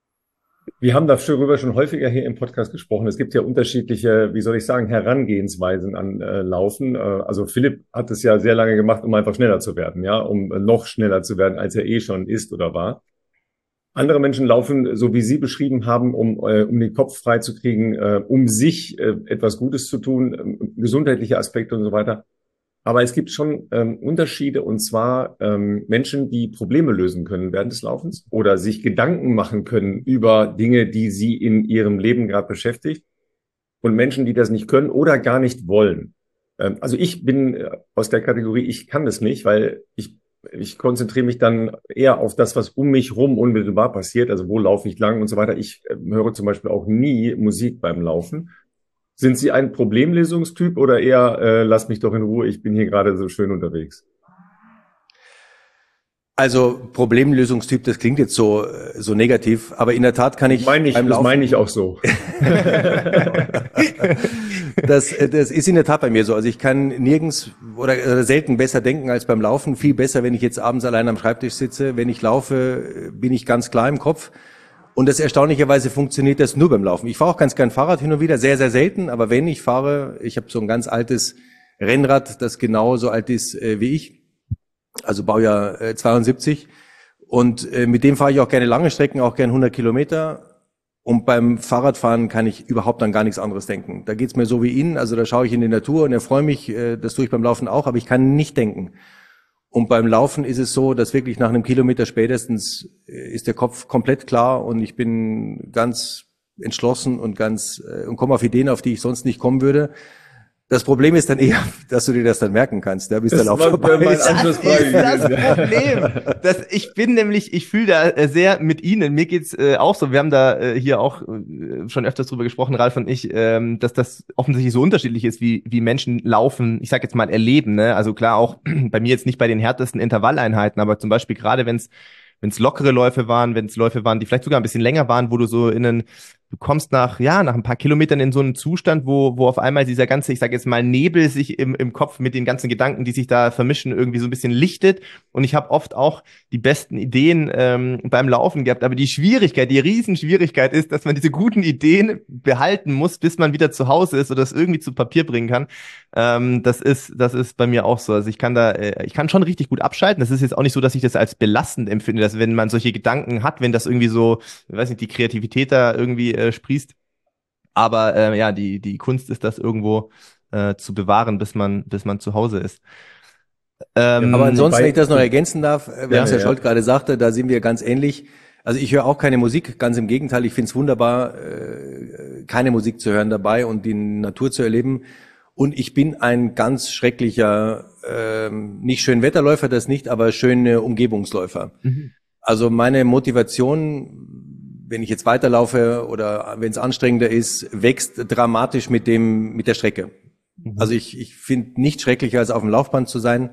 Wir haben darüber schon häufiger hier im Podcast gesprochen. Es gibt ja unterschiedliche, wie soll ich sagen, Herangehensweisen an äh, Laufen. Äh, also Philipp hat es ja sehr lange gemacht, um einfach schneller zu werden, ja, um äh, noch schneller zu werden, als er eh schon ist oder war. Andere Menschen laufen, so wie Sie beschrieben haben, um, äh, um den Kopf frei zu kriegen, äh, um sich äh, etwas Gutes zu tun, äh, gesundheitliche Aspekte und so weiter. Aber es gibt schon ähm, Unterschiede, und zwar ähm, Menschen, die Probleme lösen können während des Laufens oder sich Gedanken machen können über Dinge, die sie in ihrem Leben gerade beschäftigt, und Menschen, die das nicht können oder gar nicht wollen. Ähm, also ich bin äh, aus der Kategorie, ich kann das nicht, weil ich Ich konzentriere mich dann eher auf das, was um mich rum unmittelbar passiert. Also wo laufe ich lang und so weiter. Ich äh, höre zum Beispiel auch nie Musik beim Laufen. Sind Sie ein Problemlösungstyp oder eher, äh, lass mich doch in Ruhe, ich bin hier gerade so schön unterwegs? Also Problemlösungstyp, das klingt jetzt so so negativ, aber in der Tat kann ich Meine ich, beim das Laufen, meine ich auch so. das, das ist in der Tat bei mir so. Also ich kann nirgends oder, oder selten besser denken als beim Laufen. Viel besser, wenn ich jetzt abends allein am Schreibtisch sitze. Wenn ich laufe, bin ich ganz klar im Kopf. Und das erstaunlicherweise funktioniert das nur beim Laufen. Ich fahre auch ganz gern Fahrrad hin und wieder, sehr, sehr selten. Aber wenn ich fahre, ich habe so ein ganz altes Rennrad, das genauso alt ist äh, wie ich. Also Baujahr äh, zweiundsiebzig. Und äh, mit dem fahre ich auch gerne lange Strecken, auch gerne hundert Kilometer. Und beim Fahrradfahren kann ich überhaupt an gar nichts anderes denken. Da geht's mir so wie Ihnen. Also da schaue ich in die Natur und erfreue mich. Äh, das tue ich beim Laufen auch, aber ich kann nicht denken. Und beim Laufen ist es so, dass wirklich nach einem Kilometer spätestens äh, ist der Kopf komplett klar und ich bin ganz entschlossen und ganz äh, und komme auf Ideen, auf die ich sonst nicht kommen würde. Das Problem ist dann eher, dass du dir das dann merken kannst, ja, bis der Lauf vorbei ist. Das ist das Problem. Das, ich bin nämlich, ich fühle da äh, sehr mit Ihnen. Mir geht's äh, auch so. Wir haben da äh, hier auch äh, schon öfters drüber gesprochen, Ralf und ich, ähm, dass das offensichtlich so unterschiedlich ist, wie wie Menschen laufen. Ich sag jetzt mal erleben. Ne? Also klar, auch bei mir jetzt nicht bei den härtesten Intervalleinheiten, aber zum Beispiel gerade wenn es wenn es lockere Läufe waren, wenn es Läufe waren, die vielleicht sogar ein bisschen länger waren, wo du so in einen, du kommst nach, ja, nach ein paar Kilometern in so einen Zustand, wo, wo auf einmal dieser ganze, ich sage jetzt mal, Nebel sich im, im Kopf mit den ganzen Gedanken, die sich da vermischen, irgendwie so ein bisschen lichtet. Und ich habe oft auch die besten Ideen ähm, beim Laufen gehabt. Aber die Schwierigkeit, die Riesenschwierigkeit ist, dass man diese guten Ideen behalten muss, bis man wieder zu Hause ist oder das irgendwie zu Papier bringen kann. Ähm, das ist, das ist bei mir auch so. Also ich kann da, äh, ich kann schon richtig gut abschalten. Das ist jetzt auch nicht so, dass ich das als belastend empfinde, dass wenn man solche Gedanken hat, wenn das irgendwie so, ich weiß nicht, die Kreativität da irgendwie äh, sprießt. Aber äh, ja, die, die Kunst ist das irgendwo äh, zu bewahren, bis man, bis man zu Hause ist. Ähm, Aber ansonsten, wenn ich bei- das noch ergänzen darf, äh, Ja. was Herr Ja. Scholz gerade sagte, da sind wir ganz ähnlich. Also ich höre auch keine Musik, ganz im Gegenteil, ich finde es wunderbar, äh, keine Musik zu hören dabei und die Natur zu erleben. Und ich bin ein ganz schrecklicher, ähm, nicht schön Wetterläufer, das nicht, aber schöne Umgebungsläufer. Mhm. Also meine Motivation, wenn ich jetzt weiterlaufe oder wenn es anstrengender ist, wächst dramatisch mit dem, mit der Strecke. Mhm. Also ich, ich finde nichts schrecklicher, als auf dem Laufband zu sein.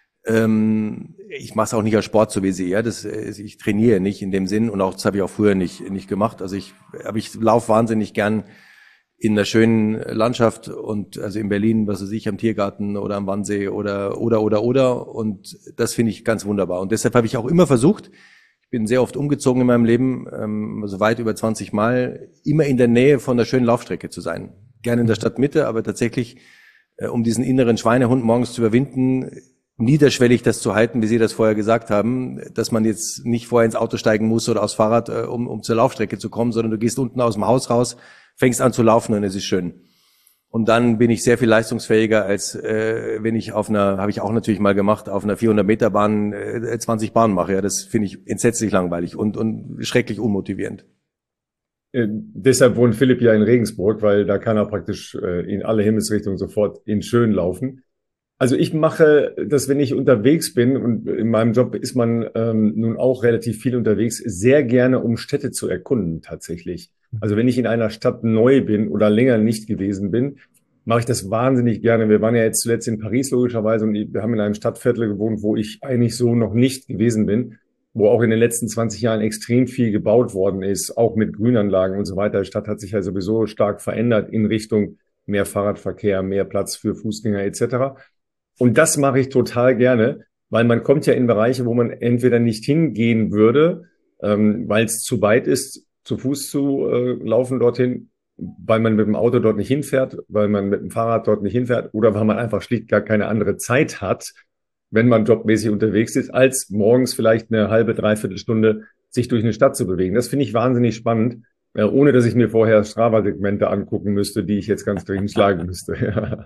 Ähm, ich mache es auch nicht als Sport, so wie Sie. Ja, das, äh, ich trainiere nicht in dem Sinn und auch das habe ich auch früher nicht nicht gemacht. Also ich, aber ich laufe wahnsinnig gern in einer schönen Landschaft und also in Berlin, was weiß ich, am Tiergarten oder am Wannsee oder oder oder oder und das finde ich ganz wunderbar. Und deshalb habe ich auch immer versucht. Ich bin sehr oft umgezogen in meinem Leben, ähm, also weit über zwanzig Mal, immer in der Nähe von der schönen Laufstrecke zu sein. Gerne in der Stadtmitte, aber tatsächlich, äh, um diesen inneren Schweinehund morgens zu überwinden, niederschwellig das zu halten, wie Sie das vorher gesagt haben, dass man jetzt nicht vorher ins Auto steigen muss oder aufs Fahrrad, äh, um, um zur Laufstrecke zu kommen, sondern du gehst unten aus dem Haus raus, fängst an zu laufen und es ist schön. Und dann bin ich sehr viel leistungsfähiger, als äh, wenn ich auf einer, habe ich auch natürlich mal gemacht, auf einer vierhundert Meter Bahn äh, zwanzig Bahnen mache. Ja, das finde ich entsetzlich langweilig und, und schrecklich unmotivierend. Äh, deshalb wohnt Philipp ja in Regensburg, weil da kann er praktisch äh, in alle Himmelsrichtungen sofort in schön laufen. Also ich mache das, wenn ich unterwegs bin, und in meinem Job ist man ähm, nun auch relativ viel unterwegs, sehr gerne, um Städte zu erkunden tatsächlich. Also wenn ich in einer Stadt neu bin oder länger nicht gewesen bin, mache ich das wahnsinnig gerne. Wir waren ja jetzt zuletzt in Paris logischerweise und wir haben in einem Stadtviertel gewohnt, wo ich eigentlich so noch nicht gewesen bin, wo auch in den letzten zwanzig Jahren extrem viel gebaut worden ist, auch mit Grünanlagen und so weiter. Die Stadt hat sich ja sowieso stark verändert in Richtung mehr Fahrradverkehr, mehr Platz für Fußgänger et cetera. Und das mache ich total gerne, weil man kommt ja in Bereiche, wo man entweder nicht hingehen würde, ähm, weil es zu weit ist, zu Fuß zu äh, laufen dorthin, weil man mit dem Auto dort nicht hinfährt, weil man mit dem Fahrrad dort nicht hinfährt oder weil man einfach schlicht gar keine andere Zeit hat, wenn man jobmäßig unterwegs ist, als morgens vielleicht eine halbe, dreiviertel Stunde sich durch eine Stadt zu bewegen. Das finde ich wahnsinnig spannend, äh, ohne dass ich mir vorher Strava-Segmente angucken müsste, die ich jetzt ganz dringend schlagen müsste.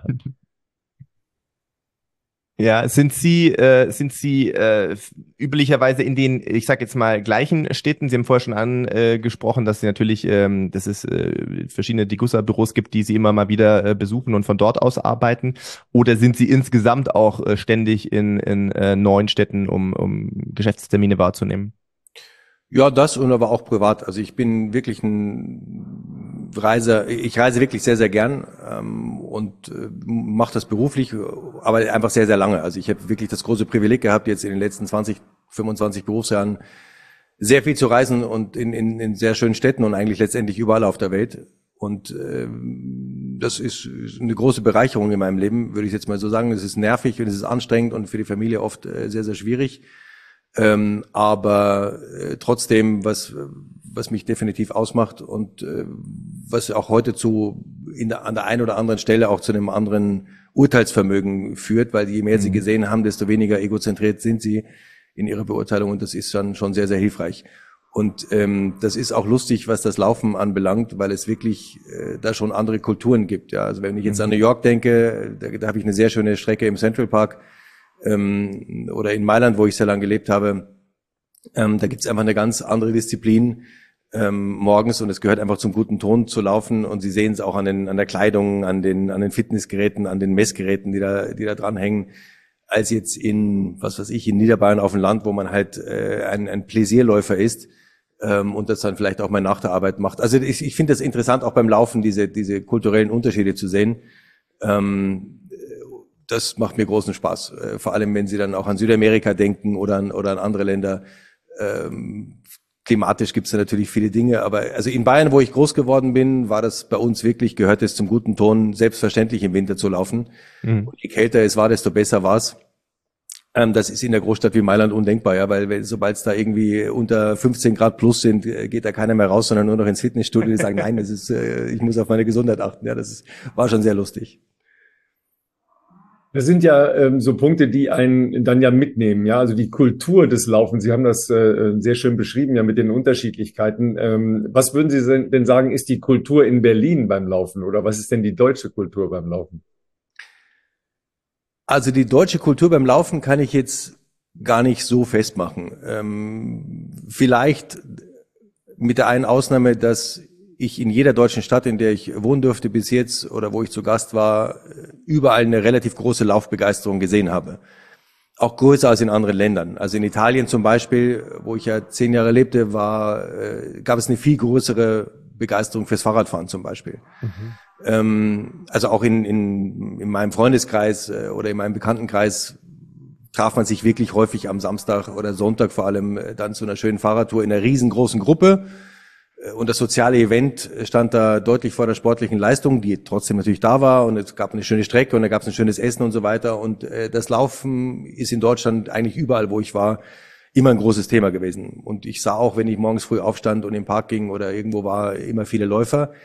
Ja, sind Sie, äh, sind Sie äh, üblicherweise in den, ich sag jetzt mal, gleichen Städten? Sie haben vorher schon angesprochen, dass Sie natürlich, ähm, dass es äh, verschiedene Degussa-Büros gibt, die Sie immer mal wieder äh, besuchen und von dort aus arbeiten. Oder sind Sie insgesamt auch äh, ständig in, in äh, neuen Städten, um, um Geschäftstermine wahrzunehmen? Ja, das und aber auch privat. Also ich bin wirklich ein Reiser, ich reise wirklich sehr, sehr gern ähm, und äh, mache das beruflich, aber einfach sehr, sehr lange. Also ich habe wirklich das große Privileg gehabt, jetzt in den letzten zwanzig, fünfundzwanzig Berufsjahren sehr viel zu reisen und in, in, in sehr schönen Städten und eigentlich letztendlich überall auf der Welt. Und äh, das ist eine große Bereicherung in meinem Leben, würde ich jetzt mal so sagen. Es ist nervig und es ist anstrengend und für die Familie oft äh, sehr, sehr schwierig. Ähm, aber äh, trotzdem, was was mich definitiv ausmacht und äh, was auch heute zu in der, an der einen oder anderen Stelle auch zu einem anderen Urteilsvermögen führt, weil je mehr mhm. sie gesehen haben, desto weniger egozentriert sind sie in ihrer Beurteilung und das ist dann schon sehr, sehr hilfreich. Und ähm, das ist auch lustig, was das Laufen anbelangt, weil es wirklich äh, da schon andere Kulturen gibt. Ja, also wenn ich jetzt mhm. an New York denke, da, da habe ich eine sehr schöne Strecke im Central Park. Ähm, oder in Mailand, wo ich sehr lange gelebt habe, ähm, da gibt's einfach eine ganz andere Disziplin ähm, morgens und es gehört einfach zum guten Ton zu laufen und Sie sehen es auch an den an der Kleidung, an den an den Fitnessgeräten, an den Messgeräten, die da die da dranhängen, als jetzt in was weiß ich in Niederbayern auf dem Land, wo man halt äh, ein ein Pläsierläufer ist ähm, und das dann vielleicht auch mal nach der Arbeit macht. Also ich, ich finde das interessant, auch beim Laufen diese diese kulturellen Unterschiede zu sehen. Ähm, Das macht mir großen Spaß, äh, vor allem wenn Sie dann auch an Südamerika denken oder an, oder an andere Länder. Ähm, klimatisch gibt es da natürlich viele Dinge, aber also in Bayern, wo ich groß geworden bin, war das bei uns wirklich, gehört es zum guten Ton, selbstverständlich im Winter zu laufen. Mhm. Und je kälter es war, desto besser war es. Ähm, das ist in der Großstadt wie Mailand undenkbar, ja, weil sobald es da irgendwie unter fünfzehn Grad plus sind, geht da keiner mehr raus, sondern nur noch ins Fitnessstudio und die sagen, nein, das ist, äh, ich muss auf meine Gesundheit achten. Ja, das ist, war schon sehr lustig. Das sind ja ähm, so Punkte, die einen dann ja mitnehmen, ja, also die Kultur des Laufens. Sie haben das äh, sehr schön beschrieben, ja, mit den Unterschiedlichkeiten. Ähm, was würden Sie denn sagen, ist die Kultur in Berlin beim Laufen oder was ist denn die deutsche Kultur beim Laufen? Also die deutsche Kultur beim Laufen kann ich jetzt gar nicht so festmachen. Ähm, vielleicht mit der einen Ausnahme, dass ich in jeder deutschen Stadt, in der ich wohnen durfte bis jetzt oder wo ich zu Gast war, überall eine relativ große Laufbegeisterung gesehen habe. Auch größer als in anderen Ländern. Also in Italien zum Beispiel, wo ich ja zehn Jahre lebte, war, äh, gab es eine viel größere Begeisterung fürs Fahrradfahren zum Beispiel. Mhm. Ähm, also auch in, in, in meinem Freundeskreis äh, oder in meinem Bekanntenkreis traf man sich wirklich häufig am Samstag oder Sonntag vor allem äh, dann zu einer schönen Fahrradtour in einer riesengroßen Gruppe. Und das soziale Event stand da deutlich vor der sportlichen Leistung, die trotzdem natürlich da war. Und es gab eine schöne Strecke und da gab es ein schönes Essen und so weiter. Und äh, das Laufen ist in Deutschland eigentlich überall, wo ich war, immer ein großes Thema gewesen. Und ich sah auch, wenn ich morgens früh aufstand und im Park ging oder irgendwo war, immer viele Läufer.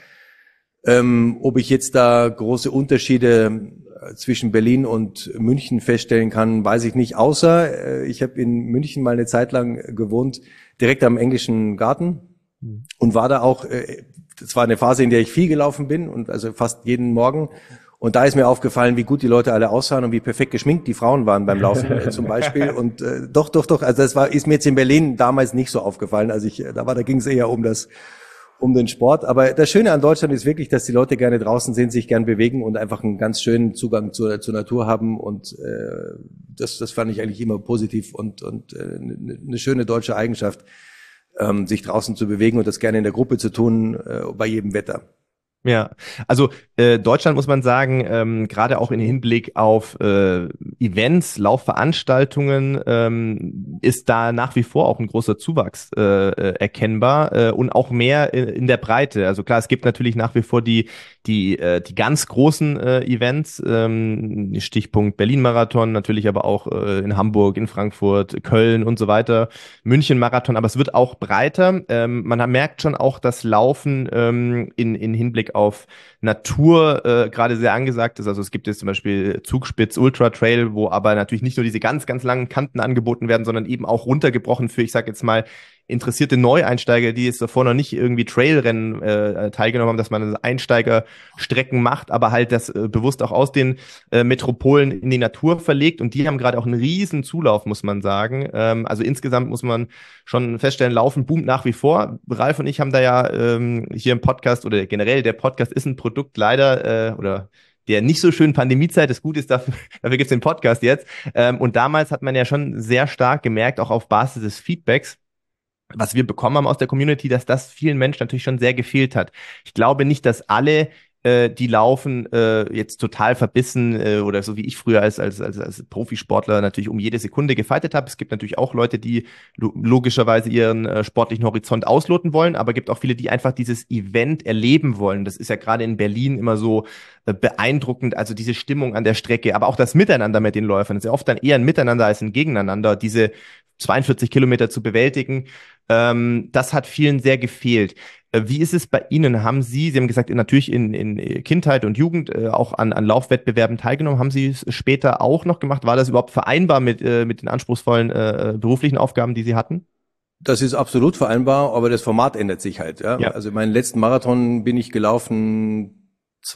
Ähm, ob ich jetzt da große Unterschiede zwischen Berlin und München feststellen kann, weiß ich nicht. Außer äh, ich habe in München mal eine Zeit lang gewohnt, direkt am Englischen Garten. Und war da auch, das war eine Phase, in der ich viel gelaufen bin und also fast jeden Morgen. Und da ist mir aufgefallen, wie gut die Leute alle aussahen und wie perfekt geschminkt die Frauen waren beim Laufen äh, zum Beispiel. Und äh, doch, doch, doch. Also das war, ist mir jetzt in Berlin damals nicht so aufgefallen. Also ich, da war, da ging es eher um das, um den Sport. Aber das Schöne an Deutschland ist wirklich, dass die Leute gerne draußen sind, sich gern bewegen und einfach einen ganz schönen Zugang zur, zur Natur haben. Und äh, das, das fand ich eigentlich immer positiv und und äh, eine, eine schöne deutsche Eigenschaft. Ähm, sich draußen zu bewegen und das gerne in der Gruppe zu tun, äh, bei jedem Wetter. Ja, also äh, Deutschland muss man sagen, ähm, gerade auch in Hinblick auf äh, Events, Laufveranstaltungen, ähm, ist da nach wie vor auch ein großer Zuwachs äh, äh, erkennbar äh, und auch mehr in, in der Breite. Also klar, es gibt natürlich nach wie vor die die äh, die ganz großen äh, Events, ähm, Stichpunkt Berlin-Marathon, natürlich aber auch äh, in Hamburg, in Frankfurt, Köln und so weiter, München-Marathon, aber es wird auch breiter. Ähm, man merkt schon auch, dass Laufen ähm, in in Hinblick auf Natur äh, gerade sehr angesagt ist. Also es gibt jetzt zum Beispiel Zugspitz Ultra Trail, wo aber natürlich nicht nur diese ganz, ganz langen Kanten angeboten werden, sondern eben auch runtergebrochen für, ich sag jetzt mal, interessierte Neueinsteiger, die jetzt davor noch nicht irgendwie Trailrennen äh, teilgenommen haben, dass man Einsteigerstrecken macht, aber halt das äh, bewusst auch aus den äh, Metropolen in die Natur verlegt. Und die haben gerade auch einen riesen Zulauf, muss man sagen. Ähm, also insgesamt muss man schon feststellen, Laufen boomt nach wie vor. Ralf und ich haben da ja ähm, hier im Podcast oder generell, der Podcast ist ein Produkt leider äh, oder der nicht so schönen Pandemiezeit. Das Gute ist, dafür, dafür gibt's den Podcast jetzt. Ähm, und damals hat man ja schon sehr stark gemerkt, auch auf Basis des Feedbacks, was wir bekommen haben aus der Community, dass das vielen Menschen natürlich schon sehr gefehlt hat. Ich glaube nicht, dass alle, äh, die laufen, äh, jetzt total verbissen äh, oder so wie ich früher als als als, als Profisportler natürlich um jede Sekunde gefightet habe. Es gibt natürlich auch Leute, die lo- logischerweise ihren äh, sportlichen Horizont ausloten wollen, aber gibt auch viele, die einfach dieses Event erleben wollen. Das ist ja gerade in Berlin immer so äh, beeindruckend, also diese Stimmung an der Strecke, aber auch das Miteinander mit den Läufern. Das ist ja oft dann eher ein Miteinander als ein Gegeneinander, diese zweiundvierzig Kilometer zu bewältigen. Ähm, das hat vielen sehr gefehlt. Äh, wie ist es bei Ihnen? Haben Sie, Sie haben gesagt, natürlich in, in Kindheit und Jugend äh, auch an, an Laufwettbewerben teilgenommen. Haben Sie es später auch noch gemacht? War das überhaupt vereinbar mit, äh, mit den anspruchsvollen äh, beruflichen Aufgaben, die Sie hatten? Das ist absolut vereinbar, aber das Format ändert sich halt. Ja? Ja. Also meinen letzten Marathon bin ich gelaufen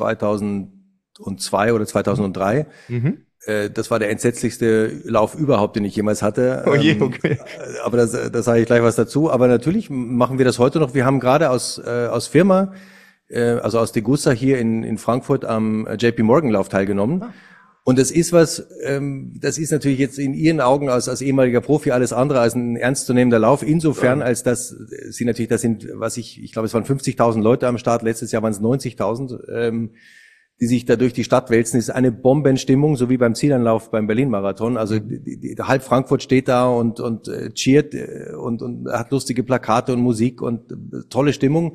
zweitausendzwei oder zweitausenddrei. Mhm. Das war der entsetzlichste Lauf überhaupt, den ich jemals hatte. Oh je, okay. Aber das, das sage ich gleich was dazu. Aber natürlich machen wir das heute noch. Wir haben gerade aus äh, aus Firma, äh, also aus Degussa hier in in Frankfurt am J P Morgan Lauf teilgenommen. Ah. Und das ist was, ähm, das ist natürlich jetzt in Ihren Augen als als ehemaliger Profi alles andere als ein ernstzunehmender Lauf. Insofern, ja. als dass Sie natürlich, das sind, was ich, ich glaube, es waren fünfzigtausend Leute am Start. Letztes Jahr waren es neunzigtausend. Ähm, die sich da durch die Stadt wälzen, ist eine Bombenstimmung, so wie beim Zielanlauf beim Berlin-Marathon. Also die, die, halb Frankfurt steht da und und äh, cheert äh, und und hat lustige Plakate und Musik und äh, tolle Stimmung.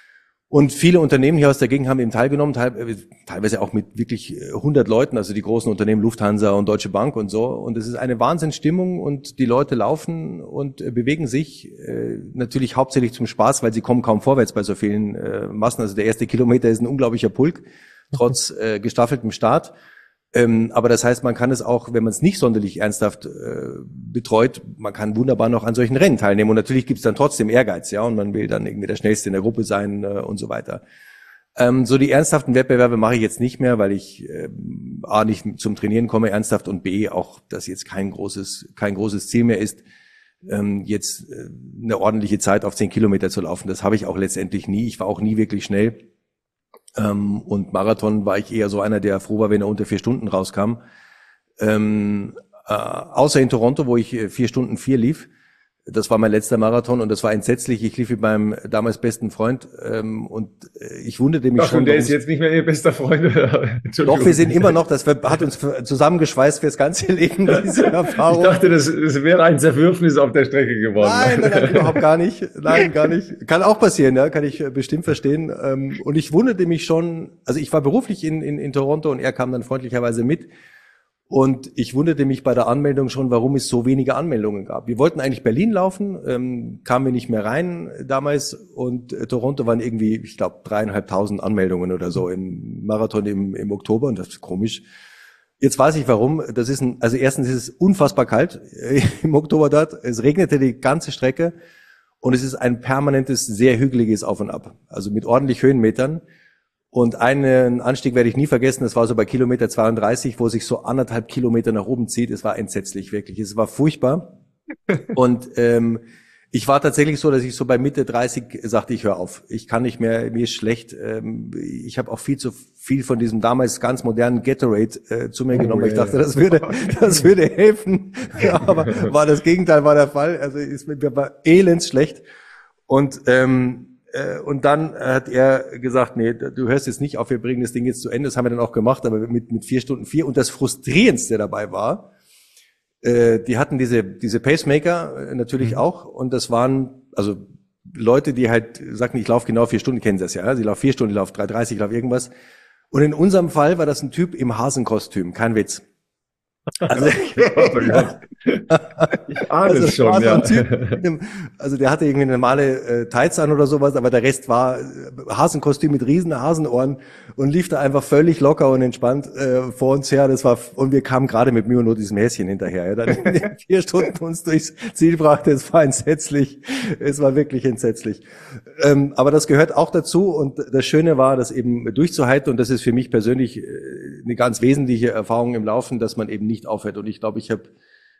Und viele Unternehmen hier aus der Gegend haben eben teilgenommen, teil, teilweise auch mit wirklich hundert Leuten, also die großen Unternehmen Lufthansa und Deutsche Bank und so. Und es ist eine Wahnsinnsstimmung und die Leute laufen und äh, bewegen sich äh, natürlich hauptsächlich zum Spaß, weil sie kommen kaum vorwärts bei so vielen äh, Massen. Also der erste Kilometer ist ein unglaublicher Pulk. Trotz äh, gestaffeltem Start. Ähm, aber das heißt, man kann es auch, wenn man es nicht sonderlich ernsthaft äh, betreut, man kann wunderbar noch an solchen Rennen teilnehmen. Und natürlich gibt es dann trotzdem Ehrgeiz, ja, und man will dann irgendwie der Schnellste in der Gruppe sein äh, und so weiter. Ähm, so die ernsthaften Wettbewerbe mache ich jetzt nicht mehr, weil ich ähm, A, nicht zum Trainieren komme ernsthaft und B, auch, dass jetzt kein großes, kein großes Ziel mehr ist, ähm, jetzt äh, eine ordentliche Zeit auf zehn Kilometer zu laufen. Das habe ich auch letztendlich nie. Ich war auch nie wirklich schnell. Ähm, und Marathon war ich eher so einer, der froh war, wenn er unter vier Stunden rauskam. Ähm, äh, außer in Toronto, wo ich vier Stunden vier lief. Das war mein letzter Marathon und das war entsetzlich. Ich lief mit meinem damals besten Freund ähm, und ich wunderte mich Ach, schon. Und der ist jetzt nicht mehr Ihr bester Freund. Doch, wir sind immer noch, das hat uns zusammengeschweißt fürs ganze Leben, diese Erfahrung. Ich dachte, das, das wäre ein Zerwürfnis auf der Strecke geworden. Nein, nein, nein, überhaupt gar nicht. Nein, gar nicht. Kann auch passieren, ja, kann ich bestimmt verstehen. Und ich wunderte mich schon, also ich war beruflich in, in, in Toronto und er kam dann freundlicherweise mit. Und ich wunderte mich bei der Anmeldung schon, warum es so wenige Anmeldungen gab. Wir wollten eigentlich Berlin laufen, ähm, kamen wir nicht mehr rein damals und äh, Toronto waren irgendwie, ich glaube, dreieinhalbtausend Anmeldungen oder so im Marathon im, im Oktober und das ist komisch. Jetzt weiß ich warum. Das ist ein, also erstens ist es unfassbar kalt äh, im Oktober dort. Es regnete die ganze Strecke und es ist ein permanentes, sehr hügeliges Auf und Ab. Also mit ordentlich Höhenmetern. Und einen Anstieg werde ich nie vergessen, das war so bei Kilometer zweiunddreißig, wo sich so anderthalb Kilometer nach oben zieht. Es war entsetzlich, wirklich. Es war furchtbar. Und ähm, ich war tatsächlich so, dass ich so bei Mitte dreißig sagte, ich höre auf. Ich kann nicht mehr, mir ist schlecht. Ähm, ich habe auch viel zu viel von diesem damals ganz modernen Gatorade äh, zu mir oh, genommen. Yeah. Ich dachte, das würde, das würde helfen. Ja, aber war das Gegenteil war der Fall. Also ist mir war elends schlecht. Und ähm, Und dann hat er gesagt, nee, du hörst jetzt nicht auf, wir bringen das Ding jetzt zu Ende. Das haben wir dann auch gemacht, aber mit, mit vier Stunden vier. Und das Frustrierendste dabei war, äh, die hatten diese, diese Pacemaker natürlich mhm. auch. Und das waren, also Leute, die halt sagten, ich laufe genau vier Stunden, kennen das ja. Sie laufen vier Stunden, ich laufe drei dreißig, ich laufe irgendwas. Und in unserem Fall war das ein Typ im Hasenkostüm, kein Witz. Also, ich ahne also es schon, so ja. Typ, also der hatte irgendwie eine normale äh, Tights an oder sowas, aber der Rest war äh, Hasenkostüm mit riesen Hasenohren und lief da einfach völlig locker und entspannt äh, vor uns her. Das war und wir kamen gerade mit Mühe und Not diesem Häschen hinterher. Ja, dann in vier Stunden uns durchs Ziel brachte. Es war entsetzlich. Es war wirklich entsetzlich. Ähm, aber das gehört auch dazu und das Schöne war, das eben durchzuhalten und das ist für mich persönlich äh, eine ganz wesentliche Erfahrung im Laufen, dass man eben nicht aufhört. Und ich glaube, ich habe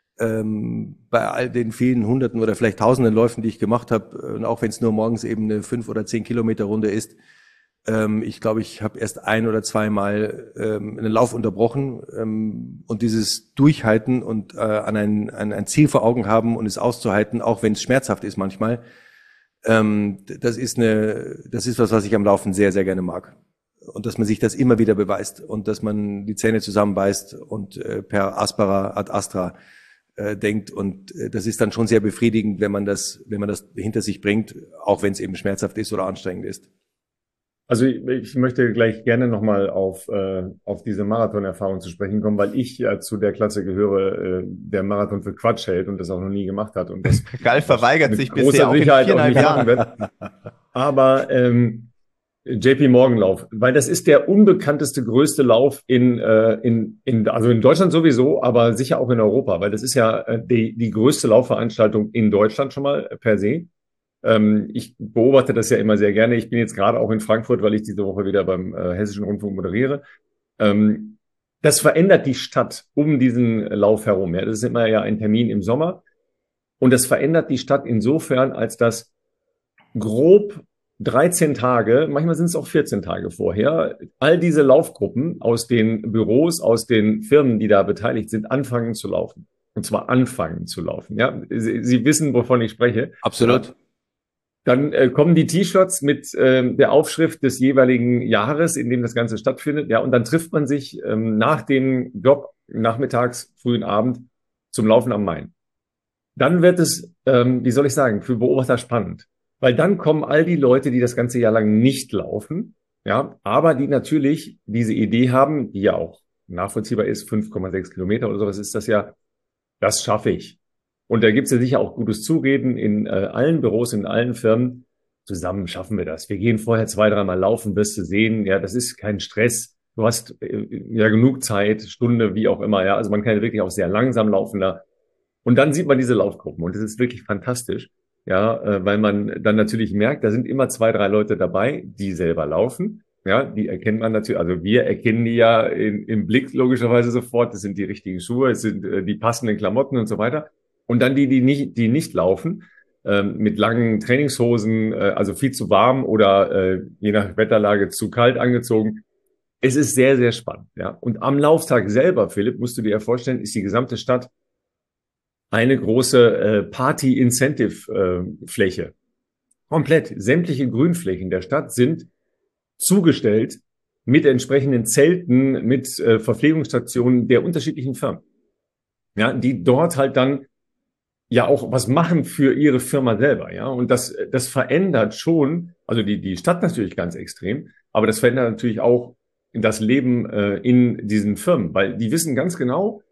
ähm, bei all den vielen Hunderten oder vielleicht Tausenden Läufen, die ich gemacht habe, und auch wenn es nur morgens eben eine fünf oder zehn Kilometer Runde ist, ähm, ich glaube, ich habe erst ein oder zweimal ähm, einen Lauf unterbrochen ähm, und dieses Durchhalten und äh, an, ein, an ein Ziel vor Augen haben und es auszuhalten, auch wenn es schmerzhaft ist manchmal, ähm, das ist eine, das ist was, was ich am Laufen sehr, sehr gerne mag. Und dass man sich das immer wieder beweist und dass man die Zähne zusammenbeißt und äh, per aspera ad astra äh, denkt und äh, das ist dann schon sehr befriedigend, wenn man das, wenn man das hinter sich bringt, auch wenn es eben schmerzhaft ist oder anstrengend ist. Also ich, ich möchte gleich gerne nochmal auf äh, auf diese Marathonerfahrung zu sprechen kommen, weil ich ja zu der Klasse gehöre, äh, der Marathon für Quatsch hält und das auch noch nie gemacht hat und das Gal verweigert sich bisher auch in viereinhalb Jahren. Aber ähm, J P Morgan Lauf, weil das ist der unbekannteste größte Lauf in äh, in in also in Deutschland sowieso, aber sicher auch in Europa, weil das ist ja äh, die die größte Laufveranstaltung in Deutschland schon mal äh, per se. Ähm, ich beobachte das ja immer sehr gerne. Ich bin jetzt gerade auch in Frankfurt, weil ich diese Woche wieder beim äh, Hessischen Rundfunk moderiere. Ähm, das verändert die Stadt um diesen Lauf herum. Ja, das ist immer ja ein Termin im Sommer und das verändert die Stadt insofern, als dass grob dreizehn Tage, manchmal sind es auch vierzehn Tage vorher, all diese Laufgruppen aus den Büros, aus den Firmen, die da beteiligt sind, anfangen zu laufen. Und zwar anfangen zu laufen. Ja, Sie, Sie wissen, wovon ich spreche. Absolut. Ja. Dann äh, kommen die T-Shirts mit äh, der Aufschrift des jeweiligen Jahres, in dem das Ganze stattfindet. Ja, und dann trifft man sich ähm, nach dem Job nachmittags, frühen Abend zum Laufen am Main. Dann wird es, ähm, wie soll ich sagen, für Beobachter spannend. Weil dann kommen all die Leute, die das ganze Jahr lang nicht laufen, ja, aber die natürlich diese Idee haben, die ja auch nachvollziehbar ist, fünf Komma sechs Kilometer oder sowas ist das ja, das schaffe ich. Und da gibt es ja sicher auch gutes Zureden in äh, allen Büros, in allen Firmen. Zusammen schaffen wir das. Wir gehen vorher zwei, dreimal laufen, wirst du sehen, ja, das ist kein Stress. du hast äh, ja genug Zeit, Stunde, wie auch immer, ja. Also man kann wirklich auch sehr langsam laufen da. Und dann sieht man diese Laufgruppen und das ist wirklich fantastisch, ja, äh, weil man dann natürlich merkt, da sind immer zwei, drei Leute dabei, die selber laufen. Ja, die erkennt man natürlich, also wir erkennen die ja in, im Blick logischerweise sofort. Das sind die richtigen Schuhe, es sind äh, die passenden Klamotten und so weiter. Und dann die, die nicht, die nicht laufen, ähm, mit langen Trainingshosen, äh, also viel zu warm oder äh, je nach Wetterlage zu kalt angezogen. Es ist sehr, sehr spannend. Ja, und am Lauftag selber, Philipp, musst du dir ja vorstellen, ist die gesamte Stadt eine große äh, Party-Incentive-Fläche. Äh, Komplett. Sämtliche Grünflächen der Stadt sind zugestellt mit entsprechenden Zelten, mit äh, Verpflegungsstationen der unterschiedlichen Firmen. Ja, die dort halt dann ja auch was machen für ihre Firma selber, ja. Und das, das verändert schon, also die, die Stadt natürlich ganz extrem, aber das verändert natürlich auch das Leben äh, in diesen Firmen, weil die wissen ganz genau,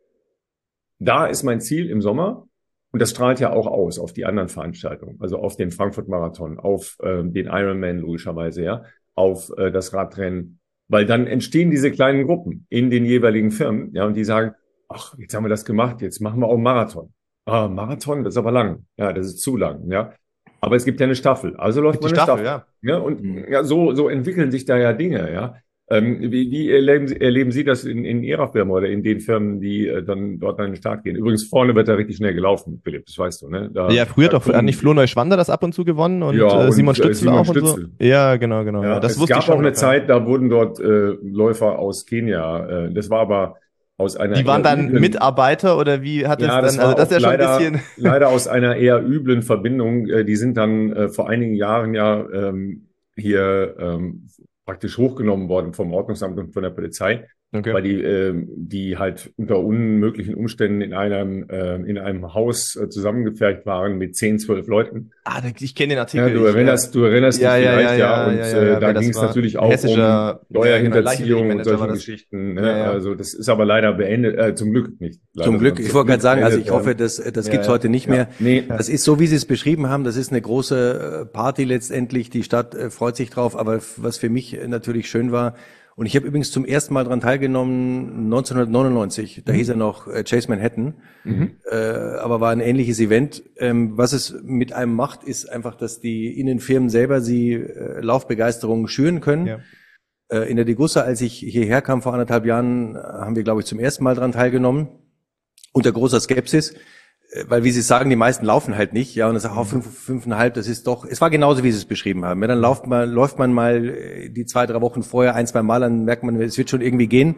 da ist mein Ziel im Sommer. Und das strahlt ja auch aus auf die anderen Veranstaltungen, also auf den Frankfurt-Marathon, auf äh, den Ironman logischerweise, ja, auf äh, das Radrennen, weil dann entstehen diese kleinen Gruppen in den jeweiligen Firmen, ja, und die sagen, ach, jetzt haben wir das gemacht, jetzt machen wir auch einen Marathon. Ah, Marathon, das ist aber lang, ja, das ist zu lang, ja. Aber es gibt ja eine Staffel, also läuft man eine Staffel, Staffel, ja. Ja, und mhm. ja, so so entwickeln sich da ja Dinge, ja. Ähm, wie, wie erleben, Sie, erleben Sie das in, in Ihrer Firma oder in den Firmen, die äh, dann dort an den Start gehen? Übrigens, vorne wird da richtig schnell gelaufen, Philipp, das weißt du, ne? Da, ja, früher doch, hat nicht Flo Neuschwander das ab und zu gewonnen und, ja, äh, Simon und Stützel Simon auch Stützel. Und so. Ja, genau, genau. Ja, ja, das es wusste gab ich schon auch eine noch, Zeit, da wurden dort äh, Läufer aus Kenia, äh, das war aber aus einer Die waren dann üblen, Mitarbeiter oder wie hat ja, das dann, das also das ist ja schon leider, ein bisschen... leider aus einer eher üblen Verbindung, äh, die sind dann äh, vor einigen Jahren ja ähm, hier ähm, praktisch hochgenommen worden vom Ordnungsamt und von der Polizei, okay. weil die äh, die halt unter unmöglichen Umständen in einem äh, in einem Haus äh, zusammengepfercht waren mit zehn, zwölf Leuten. Ah, ich kenne den Artikel. Ja, du erinnerst, du erinnerst ja, dich ja, vielleicht, ja, ja, und ja, ja, ja, äh, da ging es natürlich auch um Steuerhinterziehung ja, und solche das. Geschichten. Ne? Ja, ja. Also das ist aber leider beendet, äh, zum Glück nicht. Leider zum Glück, ich wollte gerade sagen, also ich hoffe, das, das ja, gibt's ja. heute nicht ja. mehr. Nee. Das ist so, wie Sie es beschrieben haben, das ist eine große Party letztendlich, die Stadt äh, freut sich drauf, aber was für mich natürlich schön war, und ich habe übrigens zum ersten Mal dran teilgenommen, neunzehnhundertneunundneunzig, da mhm. hieß er noch äh, Chase Manhattan, mhm. äh, aber war ein ähnliches Event. Ähm, was es mit einem macht, ist einfach, dass die Innenfirmen selber sie äh, Laufbegeisterung schüren können. Ja. Äh, in der Degussa, als ich hierher kam vor anderthalb Jahren, haben wir, glaube ich, zum ersten Mal dran teilgenommen, unter großer Skepsis. Weil, wie Sie sagen, die meisten laufen halt nicht, ja, und das auch fünf, fünfeinhalb, das ist doch, es war genauso, wie Sie es beschrieben haben. Ja, dann läuft man, läuft man mal die zwei, drei Wochen vorher ein, zwei Mal, dann merkt man, es wird schon irgendwie gehen.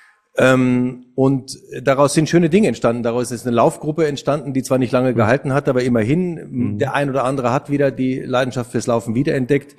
Ähm, und daraus sind schöne Dinge entstanden. Daraus ist eine Laufgruppe entstanden, die zwar nicht lange gehalten hat, aber immerhin, mhm. der ein oder andere hat wieder die Leidenschaft fürs Laufen wiederentdeckt.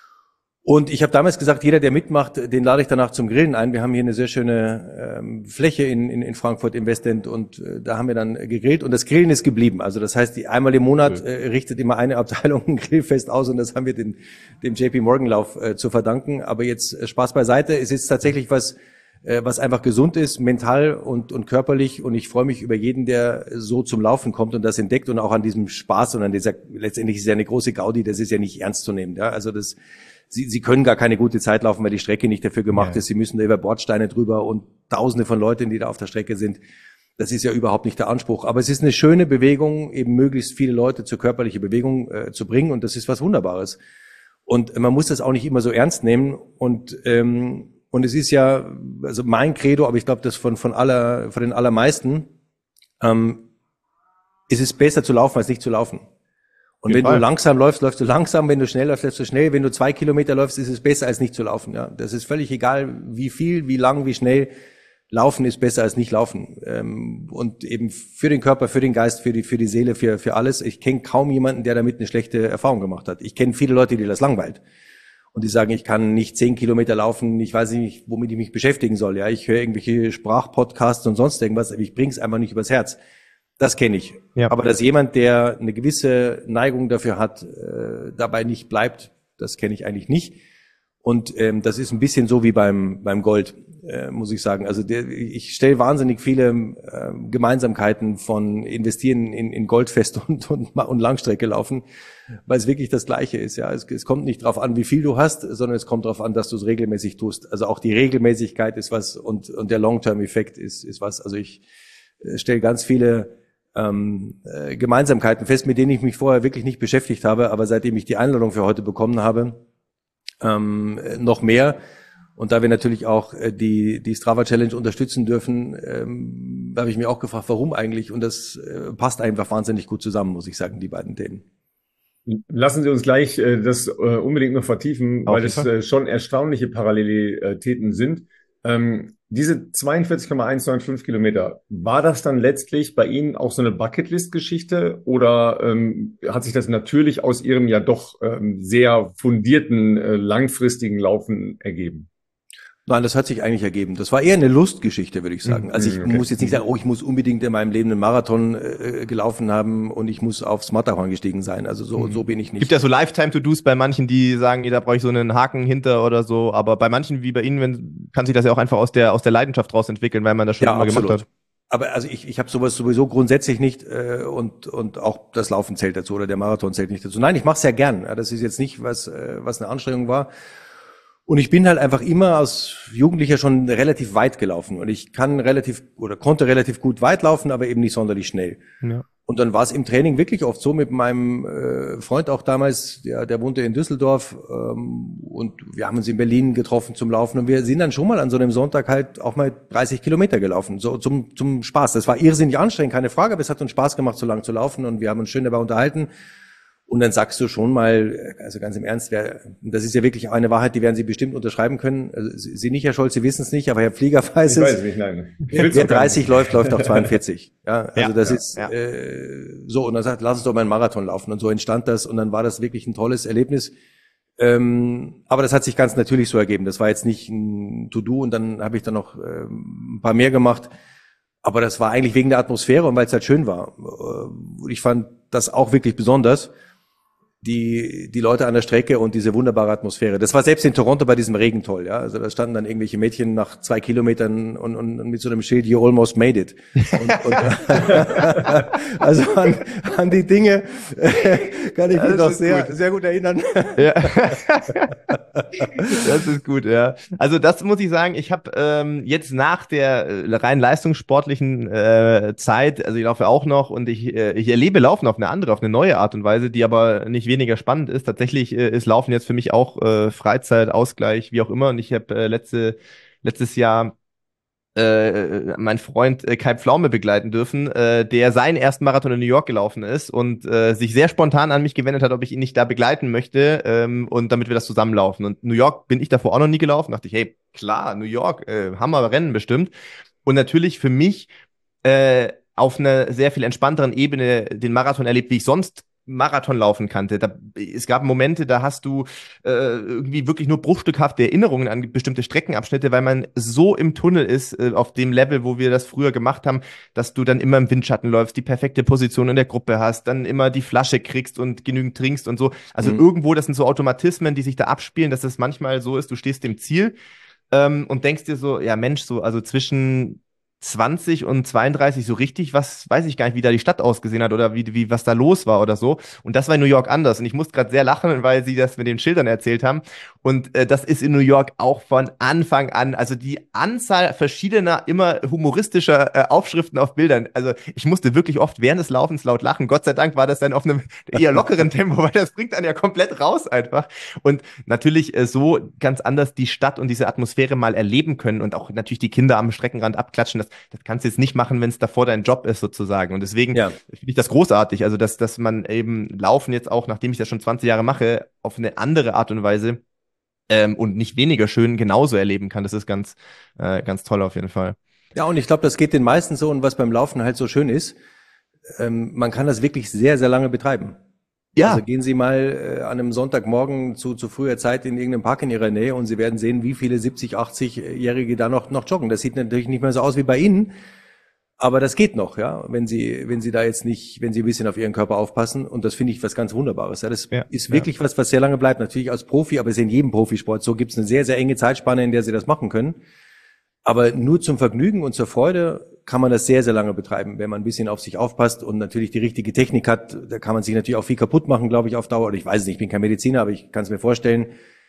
Und ich habe damals gesagt, jeder, der mitmacht, den lade ich danach zum Grillen ein. Wir haben hier eine sehr schöne ähm, Fläche in, in, in Frankfurt im Westend und äh, da haben wir dann gegrillt und das Grillen ist geblieben. Also das heißt, die, einmal im Monat äh, richtet immer eine Abteilung ein Grillfest aus und das haben wir den, dem J P Morgan Lauf äh, zu verdanken. Aber jetzt äh, Spaß beiseite, es ist tatsächlich was, äh, was einfach gesund ist, mental und, und körperlich, und ich freue mich über jeden, der so zum Laufen kommt und das entdeckt und auch an diesem Spaß und an dieser, letztendlich ist ja eine große Gaudi, das ist ja nicht ernst zu nehmen. Ja? Also das Sie, Sie können gar keine gute Zeit laufen, weil die Strecke nicht dafür gemacht ja. ist. Sie müssen da über Bordsteine drüber und Tausende von Leuten, die da auf der Strecke sind. Das ist ja überhaupt nicht der Anspruch. Aber es ist eine schöne Bewegung, eben möglichst viele Leute zur körperlichen Bewegung äh, zu bringen. Und das ist was Wunderbares. Und man muss das auch nicht immer so ernst nehmen. Und ähm, und es ist ja, also mein Credo, aber ich glaube, das von von aller von den allermeisten, ähm, ist es besser zu laufen als nicht zu laufen. Und wenn Fall. du langsam läufst, läufst du langsam. Wenn du schnell läufst, läufst du schnell. Wenn du zwei Kilometer läufst, ist es besser als nicht zu laufen. Ja, das ist völlig egal, wie viel, wie lang, wie schnell. Laufen ist besser als nicht laufen. Und eben für den Körper, für den Geist, für die für die Seele, für für alles. Ich kenne kaum jemanden, der damit eine schlechte Erfahrung gemacht hat. Ich kenne viele Leute, die das langweilt und die sagen, ich kann nicht zehn Kilometer laufen. Ich weiß nicht, womit ich mich beschäftigen soll. Ja, ich höre irgendwelche Sprachpodcasts und sonst irgendwas, aber ich bring's einfach nicht übers Herz. Das kenne ich. Ja. Aber dass jemand, der eine gewisse Neigung dafür hat, äh, dabei nicht bleibt, das kenne ich eigentlich nicht. Und ähm, das ist ein bisschen so wie beim beim Gold, äh, muss ich sagen. Also der, ich stelle wahnsinnig viele äh, Gemeinsamkeiten von investieren in, in Gold fest und, und und Langstrecke laufen, weil es wirklich das Gleiche ist. Ja, es, es kommt nicht darauf an, wie viel du hast, sondern es kommt darauf an, dass du es regelmäßig tust. Also auch die Regelmäßigkeit ist was und und der Long-Term-Effekt ist ist was. Also ich äh, stelle ganz viele ähm, äh, Gemeinsamkeiten fest, mit denen ich mich vorher wirklich nicht beschäftigt habe, aber seitdem ich die Einladung für heute bekommen habe, Ähm, noch mehr. Und da wir natürlich auch äh, die die Strava Challenge unterstützen dürfen, ähm, habe ich mich auch gefragt, warum eigentlich? Und das äh, passt einfach wahnsinnig gut zusammen, muss ich sagen, die beiden Themen. Lassen Sie uns gleich äh, das äh, unbedingt noch vertiefen, Auf weil jeden es Fall. äh, schon erstaunliche Parallelitäten sind. Ähm, diese zweiundvierzig Komma eins neun fünf Kilometer, war das dann letztlich bei Ihnen auch so eine Bucketlist-Geschichte oder ähm, hat sich das natürlich aus Ihrem ja doch ähm, sehr fundierten, äh, langfristigen Laufen ergeben? Nein, das hat sich eigentlich ergeben. Das war eher eine Lustgeschichte, würde ich sagen. Also ich Okay. muss jetzt nicht sagen, oh, ich muss unbedingt in meinem Leben einen Marathon äh, gelaufen haben und ich muss aufs Matterhorn gestiegen sein. Also so so bin ich nicht. Gibt ja so Lifetime-To-Dos bei manchen, die sagen, da brauche ich so einen Haken hinter oder so. Aber bei manchen, wie bei Ihnen, wenn, kann sich das ja auch einfach aus der aus der Leidenschaft raus entwickeln, weil man das schon Ja, immer absolut. gemacht hat. Aber also ich ich habe sowas sowieso grundsätzlich nicht äh, und und auch das Laufen zählt dazu oder der Marathon zählt nicht dazu. Nein, ich mache es sehr gern. Ja, das ist jetzt nicht was äh, was eine Anstrengung war. Und ich bin halt einfach immer als Jugendlicher schon relativ weit gelaufen und ich kann relativ oder konnte relativ gut weit laufen, aber eben nicht sonderlich schnell. Ja. Und dann war es im Training wirklich oft so mit meinem äh, Freund auch damals, der der wohnte in Düsseldorf ähm, und wir haben uns in Berlin getroffen zum Laufen und wir sind dann schon mal an so einem Sonntag halt auch mal dreißig Kilometer gelaufen, so zum zum Spaß. Das war irrsinnig anstrengend, keine Frage, aber es hat uns Spaß gemacht, so lang zu laufen und wir haben uns schön dabei unterhalten. Und dann sagst du schon mal, also ganz im Ernst, wer, das ist ja wirklich eine Wahrheit, die werden Sie bestimmt unterschreiben können. Also Sie nicht, Herr Scholz, Sie wissen es nicht, aber Herr Flieger weiß Ich es. weiß es nicht, nein. Wer, wer dreißig läuft, läuft auf zweiundvierzig. Ja, also Ja, das ja, ist ja. Äh, so. Und dann sagt, lass uns doch mal einen Marathon laufen. Und so entstand das. Und dann war das wirklich ein tolles Erlebnis. Ähm, aber das hat sich ganz natürlich so ergeben. Das war jetzt nicht ein To-Do. Und dann habe ich dann noch ähm, ein paar mehr gemacht. Aber das war eigentlich wegen der Atmosphäre und weil es halt schön war. Äh, Ich fand das auch wirklich besonders. Die, die Leute an der Strecke und diese wunderbare Atmosphäre. Das war selbst in Toronto bei diesem Regen toll, ja. Also da standen dann irgendwelche Mädchen nach zwei Kilometern und, und, und mit so einem Schild, you almost made it. Und, und, also an, an die Dinge äh, kann ich mich noch sehr, gut. sehr gut erinnern. Ja. Das ist gut, ja. Also das muss ich sagen, ich habe ähm, jetzt nach der äh, rein leistungssportlichen äh, Zeit, also ich laufe auch noch und ich, äh, ich erlebe Laufen auf eine andere, auf eine neue Art und Weise, die aber nicht weniger spannend ist. Tatsächlich äh, ist Laufen jetzt für mich auch äh, Freizeit, Ausgleich, wie auch immer. Und ich habe äh, letzte, letztes Jahr äh, mein Freund äh, Kai Pflaume begleiten dürfen, äh, der seinen ersten Marathon in New York gelaufen ist und äh, sich sehr spontan an mich gewendet hat, ob ich ihn nicht da begleiten möchte ähm, und damit wir das zusammenlaufen. Und New York bin ich davor auch noch nie gelaufen. Dachte ich, hey, klar, New York, äh, Hammerrennen bestimmt. Und natürlich für mich äh, auf einer sehr viel entspannteren Ebene den Marathon erlebt, wie ich sonst Marathon laufen kannte. Da, es gab Momente, da hast du äh, irgendwie wirklich nur bruchstückhafte Erinnerungen an bestimmte Streckenabschnitte, weil man so im Tunnel ist, äh, auf dem Level, wo wir das früher gemacht haben, dass du dann immer im Windschatten läufst, die perfekte Position in der Gruppe hast, dann immer die Flasche kriegst und genügend trinkst und so. Also mhm. irgendwo, das sind so Automatismen, die sich da abspielen, dass es manchmal so ist, du stehst im Ziel ähm, und denkst dir so, ja Mensch, so also zwischen zwanzig und zweiunddreißig so richtig, was weiß ich gar nicht, wie da die Stadt ausgesehen hat oder wie, wie was da los war oder so. Und das war in New York anders. Und ich musste gerade sehr lachen, weil sie das mit den Schildern erzählt haben. Und äh, das ist in New York auch von Anfang an. Also die Anzahl verschiedener, immer humoristischer äh, Aufschriften auf Bildern. Also ich musste wirklich oft während des Laufens laut lachen. Gott sei Dank war das dann auf einem eher lockeren Tempo, weil das bringt dann ja komplett raus einfach. Und natürlich äh, so ganz anders die Stadt und diese Atmosphäre mal erleben können und auch natürlich die Kinder am Streckenrand abklatschen. Das, das kannst du jetzt nicht machen, wenn es davor dein Job ist sozusagen. Und deswegen ja. finde ich das großartig. Also dass, dass man eben Laufen jetzt auch, nachdem ich das schon zwanzig Jahre mache, auf eine andere Art und Weise ähm, und nicht weniger schön genauso erleben kann. Das ist ganz, äh, ganz toll auf jeden Fall. Ja, und ich glaube, das geht den meisten so. Und was beim Laufen halt so schön ist, ähm, man kann das wirklich sehr, sehr lange betreiben. Ja. Also gehen Sie mal äh, an einem Sonntagmorgen zu, zu früher Zeit in irgendeinem Park in Ihrer Nähe und Sie werden sehen, wie viele siebzig-, achtzig-Jährige da noch, noch joggen. Das sieht natürlich nicht mehr so aus wie bei Ihnen. Aber das geht noch, ja, wenn sie, wenn sie da jetzt nicht, wenn sie ein bisschen auf ihren Körper aufpassen. Und das finde ich was ganz Wunderbares. Ja, das ja, ist wirklich ja. was, was sehr lange bleibt. Natürlich als Profi, aber es ist in jedem Profisport so, gibt es eine sehr, sehr enge Zeitspanne, in der sie das machen können. Aber nur zum Vergnügen und zur Freude kann man das sehr, sehr lange betreiben, wenn man ein bisschen auf sich aufpasst und natürlich die richtige Technik hat. Da kann man sich natürlich auch viel kaputt machen, glaube ich, auf Dauer. Oder ich weiß es nicht, ich bin kein Mediziner, aber ich kann es mir vorstellen.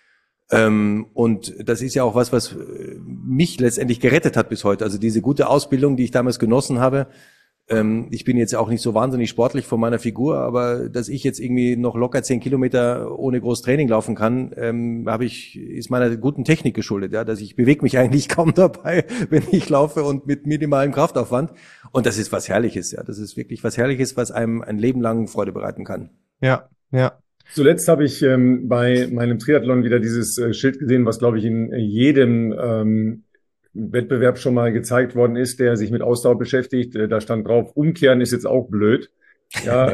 Ähm, und das ist ja auch was, was mich letztendlich gerettet hat bis heute. Also diese gute Ausbildung, die ich damals genossen habe. Ähm, ich bin jetzt auch nicht so wahnsinnig sportlich von meiner Figur, aber dass ich jetzt irgendwie noch locker zehn Kilometer ohne groß Training laufen kann, ähm, habe ich, ist meiner guten Technik geschuldet, ja, dass ich bewege mich eigentlich kaum dabei, wenn ich laufe und mit minimalem Kraftaufwand. Und das ist was Herrliches, ja. Das ist wirklich was Herrliches, was einem ein Leben lang Freude bereiten kann. Ja, ja. Zuletzt habe ich ähm, bei meinem Triathlon wieder dieses äh, Schild gesehen, was, glaube ich, in jedem ähm, Wettbewerb schon mal gezeigt worden ist, der sich mit Ausdauer beschäftigt. Äh, da stand drauf, umkehren ist jetzt auch blöd. Ja,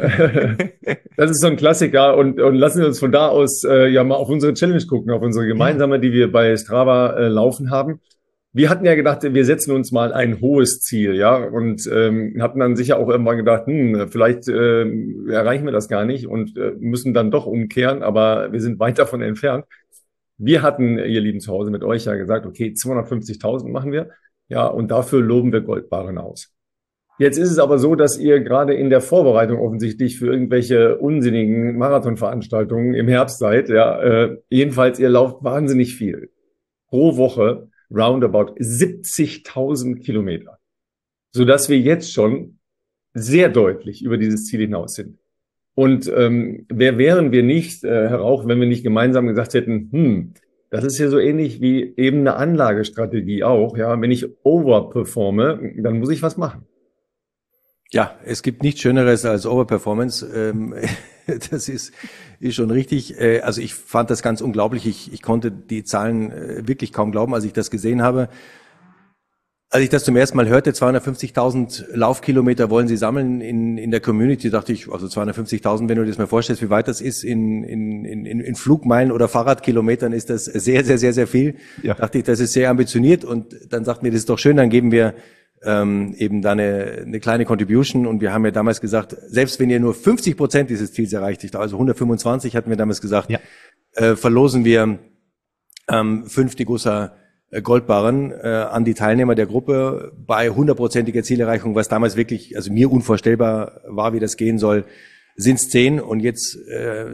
das ist so ein Klassiker. Und, und lassen wir uns von da aus äh, ja mal auf unsere Challenge gucken, auf unsere gemeinsame, die wir bei Strava äh, laufen haben. Wir hatten ja gedacht, wir setzen uns mal ein hohes Ziel, ja, und ähm, hatten dann sicher auch irgendwann gedacht, hm, vielleicht äh, erreichen wir das gar nicht und äh, müssen dann doch umkehren, aber wir sind weit davon entfernt. Wir hatten, ihr Lieben zu Hause, mit euch ja gesagt, okay, zweihundertfünfzigtausend machen wir, ja, und dafür loben wir Goldbarren aus. Jetzt ist es aber so, dass ihr gerade in der Vorbereitung offensichtlich für irgendwelche unsinnigen Marathonveranstaltungen im Herbst seid, ja, äh, jedenfalls ihr lauft wahnsinnig viel. Pro Woche roundabout siebzigtausend Kilometer, sodass wir jetzt schon sehr deutlich über dieses Ziel hinaus sind. Und ähm, wer wären wir nicht, äh, Herr Rauch, wenn wir nicht gemeinsam gesagt hätten, hm, das ist ja so ähnlich wie eben eine Anlagestrategie auch, ja, wenn ich overperforme, dann muss ich was machen. Ja, es gibt nichts Schöneres als Overperformance. Ähm, das ist, ist schon richtig. Äh, also ich fand das ganz unglaublich. Ich, ich konnte die Zahlen äh, wirklich kaum glauben, als ich das gesehen habe. Als ich das zum ersten Mal hörte, zweihundertfünfzigtausend Laufkilometer wollen sie sammeln in, in der Community, dachte ich, also zweihundertfünfzigtausend, wenn du dir das mal vorstellst, wie weit das ist in, in, in, in Flugmeilen oder Fahrradkilometern, ist das sehr, sehr, sehr, sehr viel. Ja. Dachte ich, das ist sehr ambitioniert und dann sagten wir, das ist doch schön, dann geben wir ähm, eben da eine, eine kleine Contribution und wir haben ja damals gesagt, selbst wenn ihr nur fünfzig Prozent dieses Ziels erreicht, also hundertfünfundzwanzig hatten wir damals gesagt, ja. äh, verlosen wir ähm, fünf Degussa Goldbarren äh, an die Teilnehmer der Gruppe bei hundertprozentiger Zielerreichung, was damals wirklich, also mir unvorstellbar war, wie das gehen soll, sind es zehn und jetzt äh,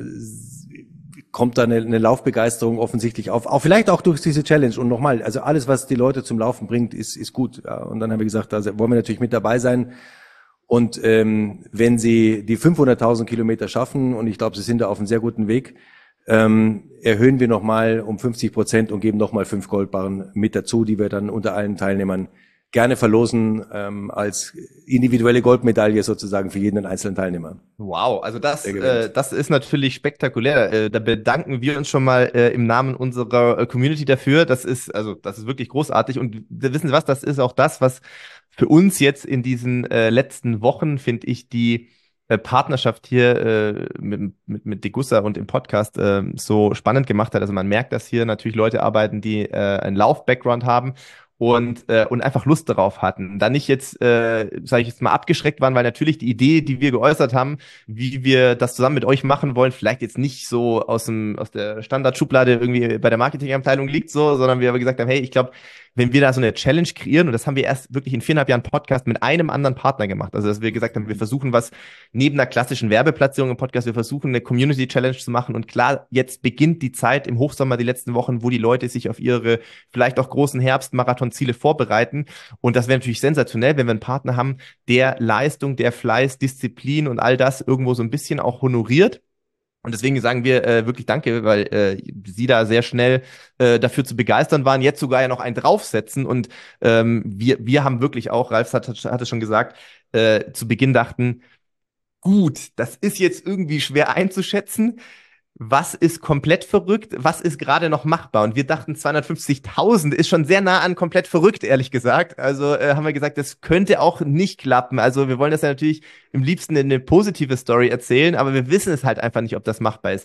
kommt da eine, eine Laufbegeisterung offensichtlich auf, auch vielleicht auch durch diese Challenge und nochmal, also alles, was die Leute zum Laufen bringt, ist ist gut. Ja. Und dann haben wir gesagt, da wollen wir natürlich mit dabei sein und ähm, wenn sie die fünfhunderttausend Kilometer schaffen und ich glaube, sie sind da auf einem sehr guten Weg, Ähm, erhöhen wir nochmal um fünfzig Prozent und geben nochmal fünf Goldbarren mit dazu, die wir dann unter allen Teilnehmern gerne verlosen ähm, als individuelle Goldmedaille sozusagen für jeden einzelnen Teilnehmer. Wow, also das äh, das ist natürlich spektakulär. Äh, da bedanken wir uns schon mal äh, im Namen unserer äh, Community dafür. Das ist also das ist wirklich großartig und wissen Sie was? Das ist auch das, was für uns jetzt in diesen äh, letzten Wochen, finde ich, die Partnerschaft hier äh, mit, mit, mit Degussa und im Podcast äh, so spannend gemacht hat. Also man merkt, dass hier natürlich Leute arbeiten, die äh, einen Lauf-Background haben und äh, und einfach Lust darauf hatten. Dann nicht jetzt, äh, sage ich jetzt mal, abgeschreckt waren, weil natürlich die Idee, die wir geäußert haben, wie wir das zusammen mit euch machen wollen, vielleicht jetzt nicht so aus dem aus der Standardschublade irgendwie bei der Marketingabteilung liegt, so, sondern wir aber gesagt haben, hey, ich glaube, wenn wir da so eine Challenge kreieren, und das haben wir erst wirklich in viereinhalb Jahren Podcast mit einem anderen Partner gemacht, also dass wir gesagt haben, wir versuchen was neben einer klassischen Werbeplatzierung im Podcast, wir versuchen eine Community-Challenge zu machen und klar, jetzt beginnt die Zeit im Hochsommer, die letzten Wochen, wo die Leute sich auf ihre vielleicht auch großen Herbstmarathonziele vorbereiten und das wäre natürlich sensationell, wenn wir einen Partner haben, der Leistung, der Fleiß, Disziplin und all das irgendwo so ein bisschen auch honoriert. Und deswegen sagen wir äh, wirklich danke, weil äh, Sie da sehr schnell äh, dafür zu begeistern waren, jetzt sogar ja noch einen draufsetzen. Und ähm, wir wir haben wirklich auch, Ralf hat, hat es schon gesagt, äh, zu Beginn dachten, gut, das ist jetzt irgendwie schwer einzuschätzen. Was ist komplett verrückt? Was ist gerade noch machbar? Und wir dachten, zweihundertfünfzigtausend ist schon sehr nah an komplett verrückt, ehrlich gesagt. Also äh, haben wir gesagt, das könnte auch nicht klappen. Also wir wollen das ja natürlich im liebsten in eine positive Story erzählen, aber wir wissen es halt einfach nicht, ob das machbar ist.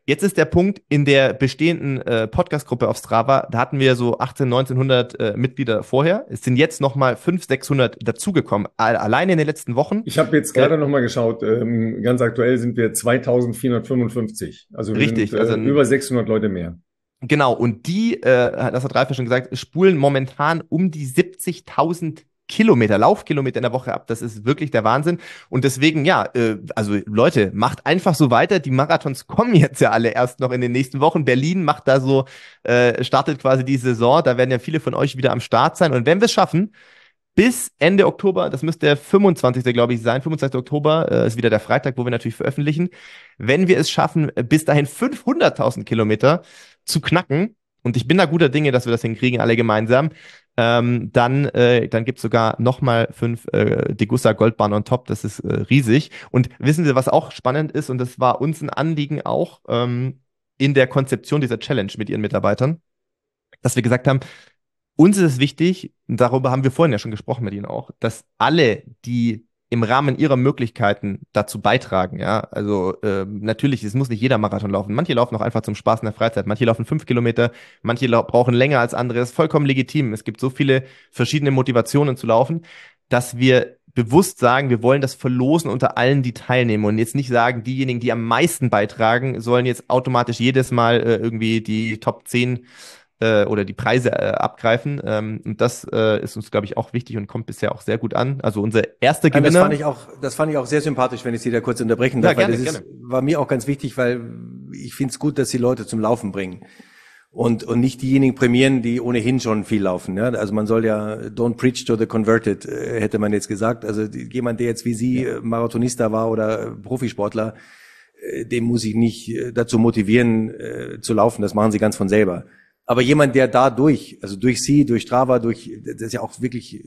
Jetzt ist der Punkt, in der bestehenden äh, Podcast-Gruppe auf Strava, da hatten wir so achtzehn, neunzehnhundert äh, Mitglieder vorher. Es sind jetzt nochmal fünfhundert, sechshundert dazugekommen, alleine in den letzten Wochen. Ich habe jetzt gerade äh, nochmal geschaut, ähm, ganz aktuell sind wir zweitausendvierhundertfünfundfünfzig. Also wir richtig, sind äh, also über sechshundert Leute mehr. Genau, und die, äh, das hat Ralf ja schon gesagt, spulen momentan um die siebzigtausend Kilometer, Laufkilometer in der Woche ab. Das ist wirklich der Wahnsinn. Und deswegen, ja, äh, also Leute, macht einfach so weiter. Die Marathons kommen jetzt ja alle erst noch in den nächsten Wochen. Berlin macht da so, äh, startet quasi die Saison. Da werden ja viele von euch wieder am Start sein. Und wenn wir es schaffen, bis Ende Oktober, das müsste der fünfundzwanzigste glaube ich sein, fünfundzwanzigsten Oktober äh, ist wieder der Freitag, wo wir natürlich veröffentlichen. Wenn wir es schaffen, bis dahin fünfhunderttausend Kilometer zu knacken, und ich bin da guter Dinge, dass wir das hinkriegen, alle gemeinsam, ähm, dann, äh, dann gibt's sogar nochmal fünf äh, Degussa Goldbahn on top, das ist äh, riesig. Und wissen Sie, was auch spannend ist, und das war uns ein Anliegen auch ähm, in der Konzeption dieser Challenge mit Ihren Mitarbeitern, dass wir gesagt haben, uns ist es wichtig, und darüber haben wir vorhin ja schon gesprochen mit Ihnen auch, dass alle, die im Rahmen ihrer Möglichkeiten dazu beitragen, ja, also äh, natürlich, es muss nicht jeder Marathon laufen, manche laufen auch einfach zum Spaß in der Freizeit, manche laufen fünf Kilometer, manche lau- brauchen länger als andere, das ist vollkommen legitim, es gibt so viele verschiedene Motivationen zu laufen, dass wir bewusst sagen, wir wollen das verlosen unter allen, die teilnehmen und jetzt nicht sagen, diejenigen, die am meisten beitragen, sollen jetzt automatisch jedes Mal äh, irgendwie die Top zehn äh, oder die Preise äh, abgreifen. Ähm, und das äh, ist uns, glaube ich, auch wichtig und kommt bisher auch sehr gut an. Also unser erster Gewinner. Das fand ich auch, das fand ich auch sehr sympathisch, wenn ich Sie da kurz unterbrechen darf. Ja, gerne, weil das gerne. Ist, war mir auch ganz wichtig, weil ich finde es gut, dass Sie Leute zum Laufen bringen. Und, und nicht diejenigen prämieren, die ohnehin schon viel laufen. Ja? Also man soll ja, don't preach to the converted, äh, hätte man jetzt gesagt. Also die, jemand, der jetzt wie Sie ja. Marathonista war oder äh, Profisportler, äh, dem muss ich nicht äh, dazu motivieren, äh, zu laufen. Das machen Sie ganz von selber. Aber jemand, der dadurch, also durch Sie, durch Strava, durch, das ist ja auch wirklich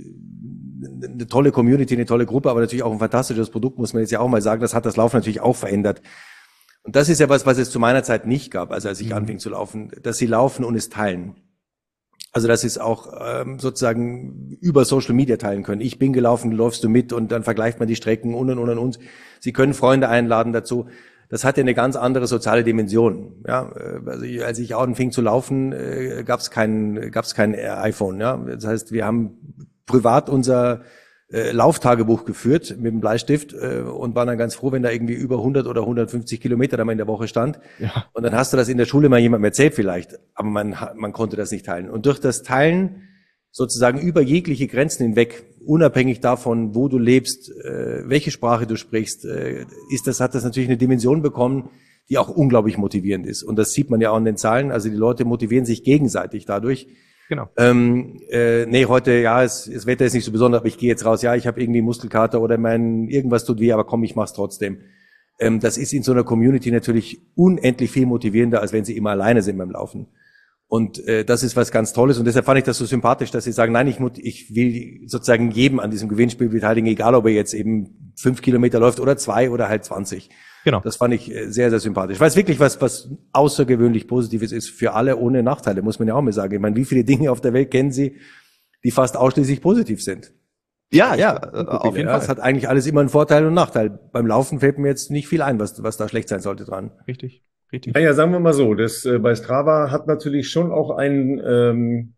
eine tolle Community, eine tolle Gruppe, aber natürlich auch ein fantastisches Produkt, muss man jetzt ja auch mal sagen. Das hat das Laufen natürlich auch verändert. Und das ist ja was, was es zu meiner Zeit nicht gab, also als ich mhm. anfing zu laufen, dass Sie laufen und es teilen. Also dass Sie es auch ähm, sozusagen über Social Media teilen können. Ich bin gelaufen, läufst du mit und dann vergleicht man die Strecken und und und und und. Sie können Freunde einladen dazu. Das hat ja eine ganz andere soziale Dimension. Ja, also als ich anfing zu laufen, äh, gab es kein, gab es kein iPhone. Ja, das heißt, wir haben privat unser äh, Lauftagebuch geführt mit dem Bleistift äh, und waren dann ganz froh, wenn da irgendwie über hundert oder hundertfünfzig Kilometer da mal in der Woche stand. Ja. Und dann hast du das in der Schule mal jemandem erzählt vielleicht, aber man man konnte das nicht teilen. Und durch das Teilen sozusagen über jegliche Grenzen hinweg, unabhängig davon, wo du lebst, äh, welche Sprache du sprichst, äh, ist das, hat das natürlich eine Dimension bekommen, die auch unglaublich motivierend ist. Und das sieht man ja auch in den Zahlen. Also die Leute motivieren sich gegenseitig dadurch. Genau. Ähm, äh, nee, heute, ja, es, das Wetter ist nicht so besonders, aber ich gehe jetzt raus. Ja, ich habe irgendwie Muskelkater oder mein irgendwas tut weh, aber komm, ich mach's trotzdem. Ähm, das ist in so einer Community natürlich unendlich viel motivierender, als wenn sie immer alleine sind beim Laufen. Und äh, das ist was ganz Tolles und deshalb fand ich das so sympathisch, dass Sie sagen, nein, ich, ich will sozusagen jedem an diesem Gewinnspiel beteiligen, egal ob er jetzt eben fünf Kilometer läuft oder zwei oder halt zwanzig. Genau. Das fand ich sehr, sehr sympathisch. Weil es wirklich was, was außergewöhnlich Positives ist für alle ohne Nachteile, muss man ja auch mal sagen. Ich meine, wie viele Dinge auf der Welt kennen Sie, die fast ausschließlich positiv sind? Ja, ja, auf jeden Fall. Es hat eigentlich alles immer einen Vorteil und Nachteil. Beim Laufen fällt mir jetzt nicht viel ein, was, was da schlecht sein sollte dran. Richtig. Richtig. Naja, sagen wir mal so, das äh, bei Strava hat natürlich schon auch einen, ähm,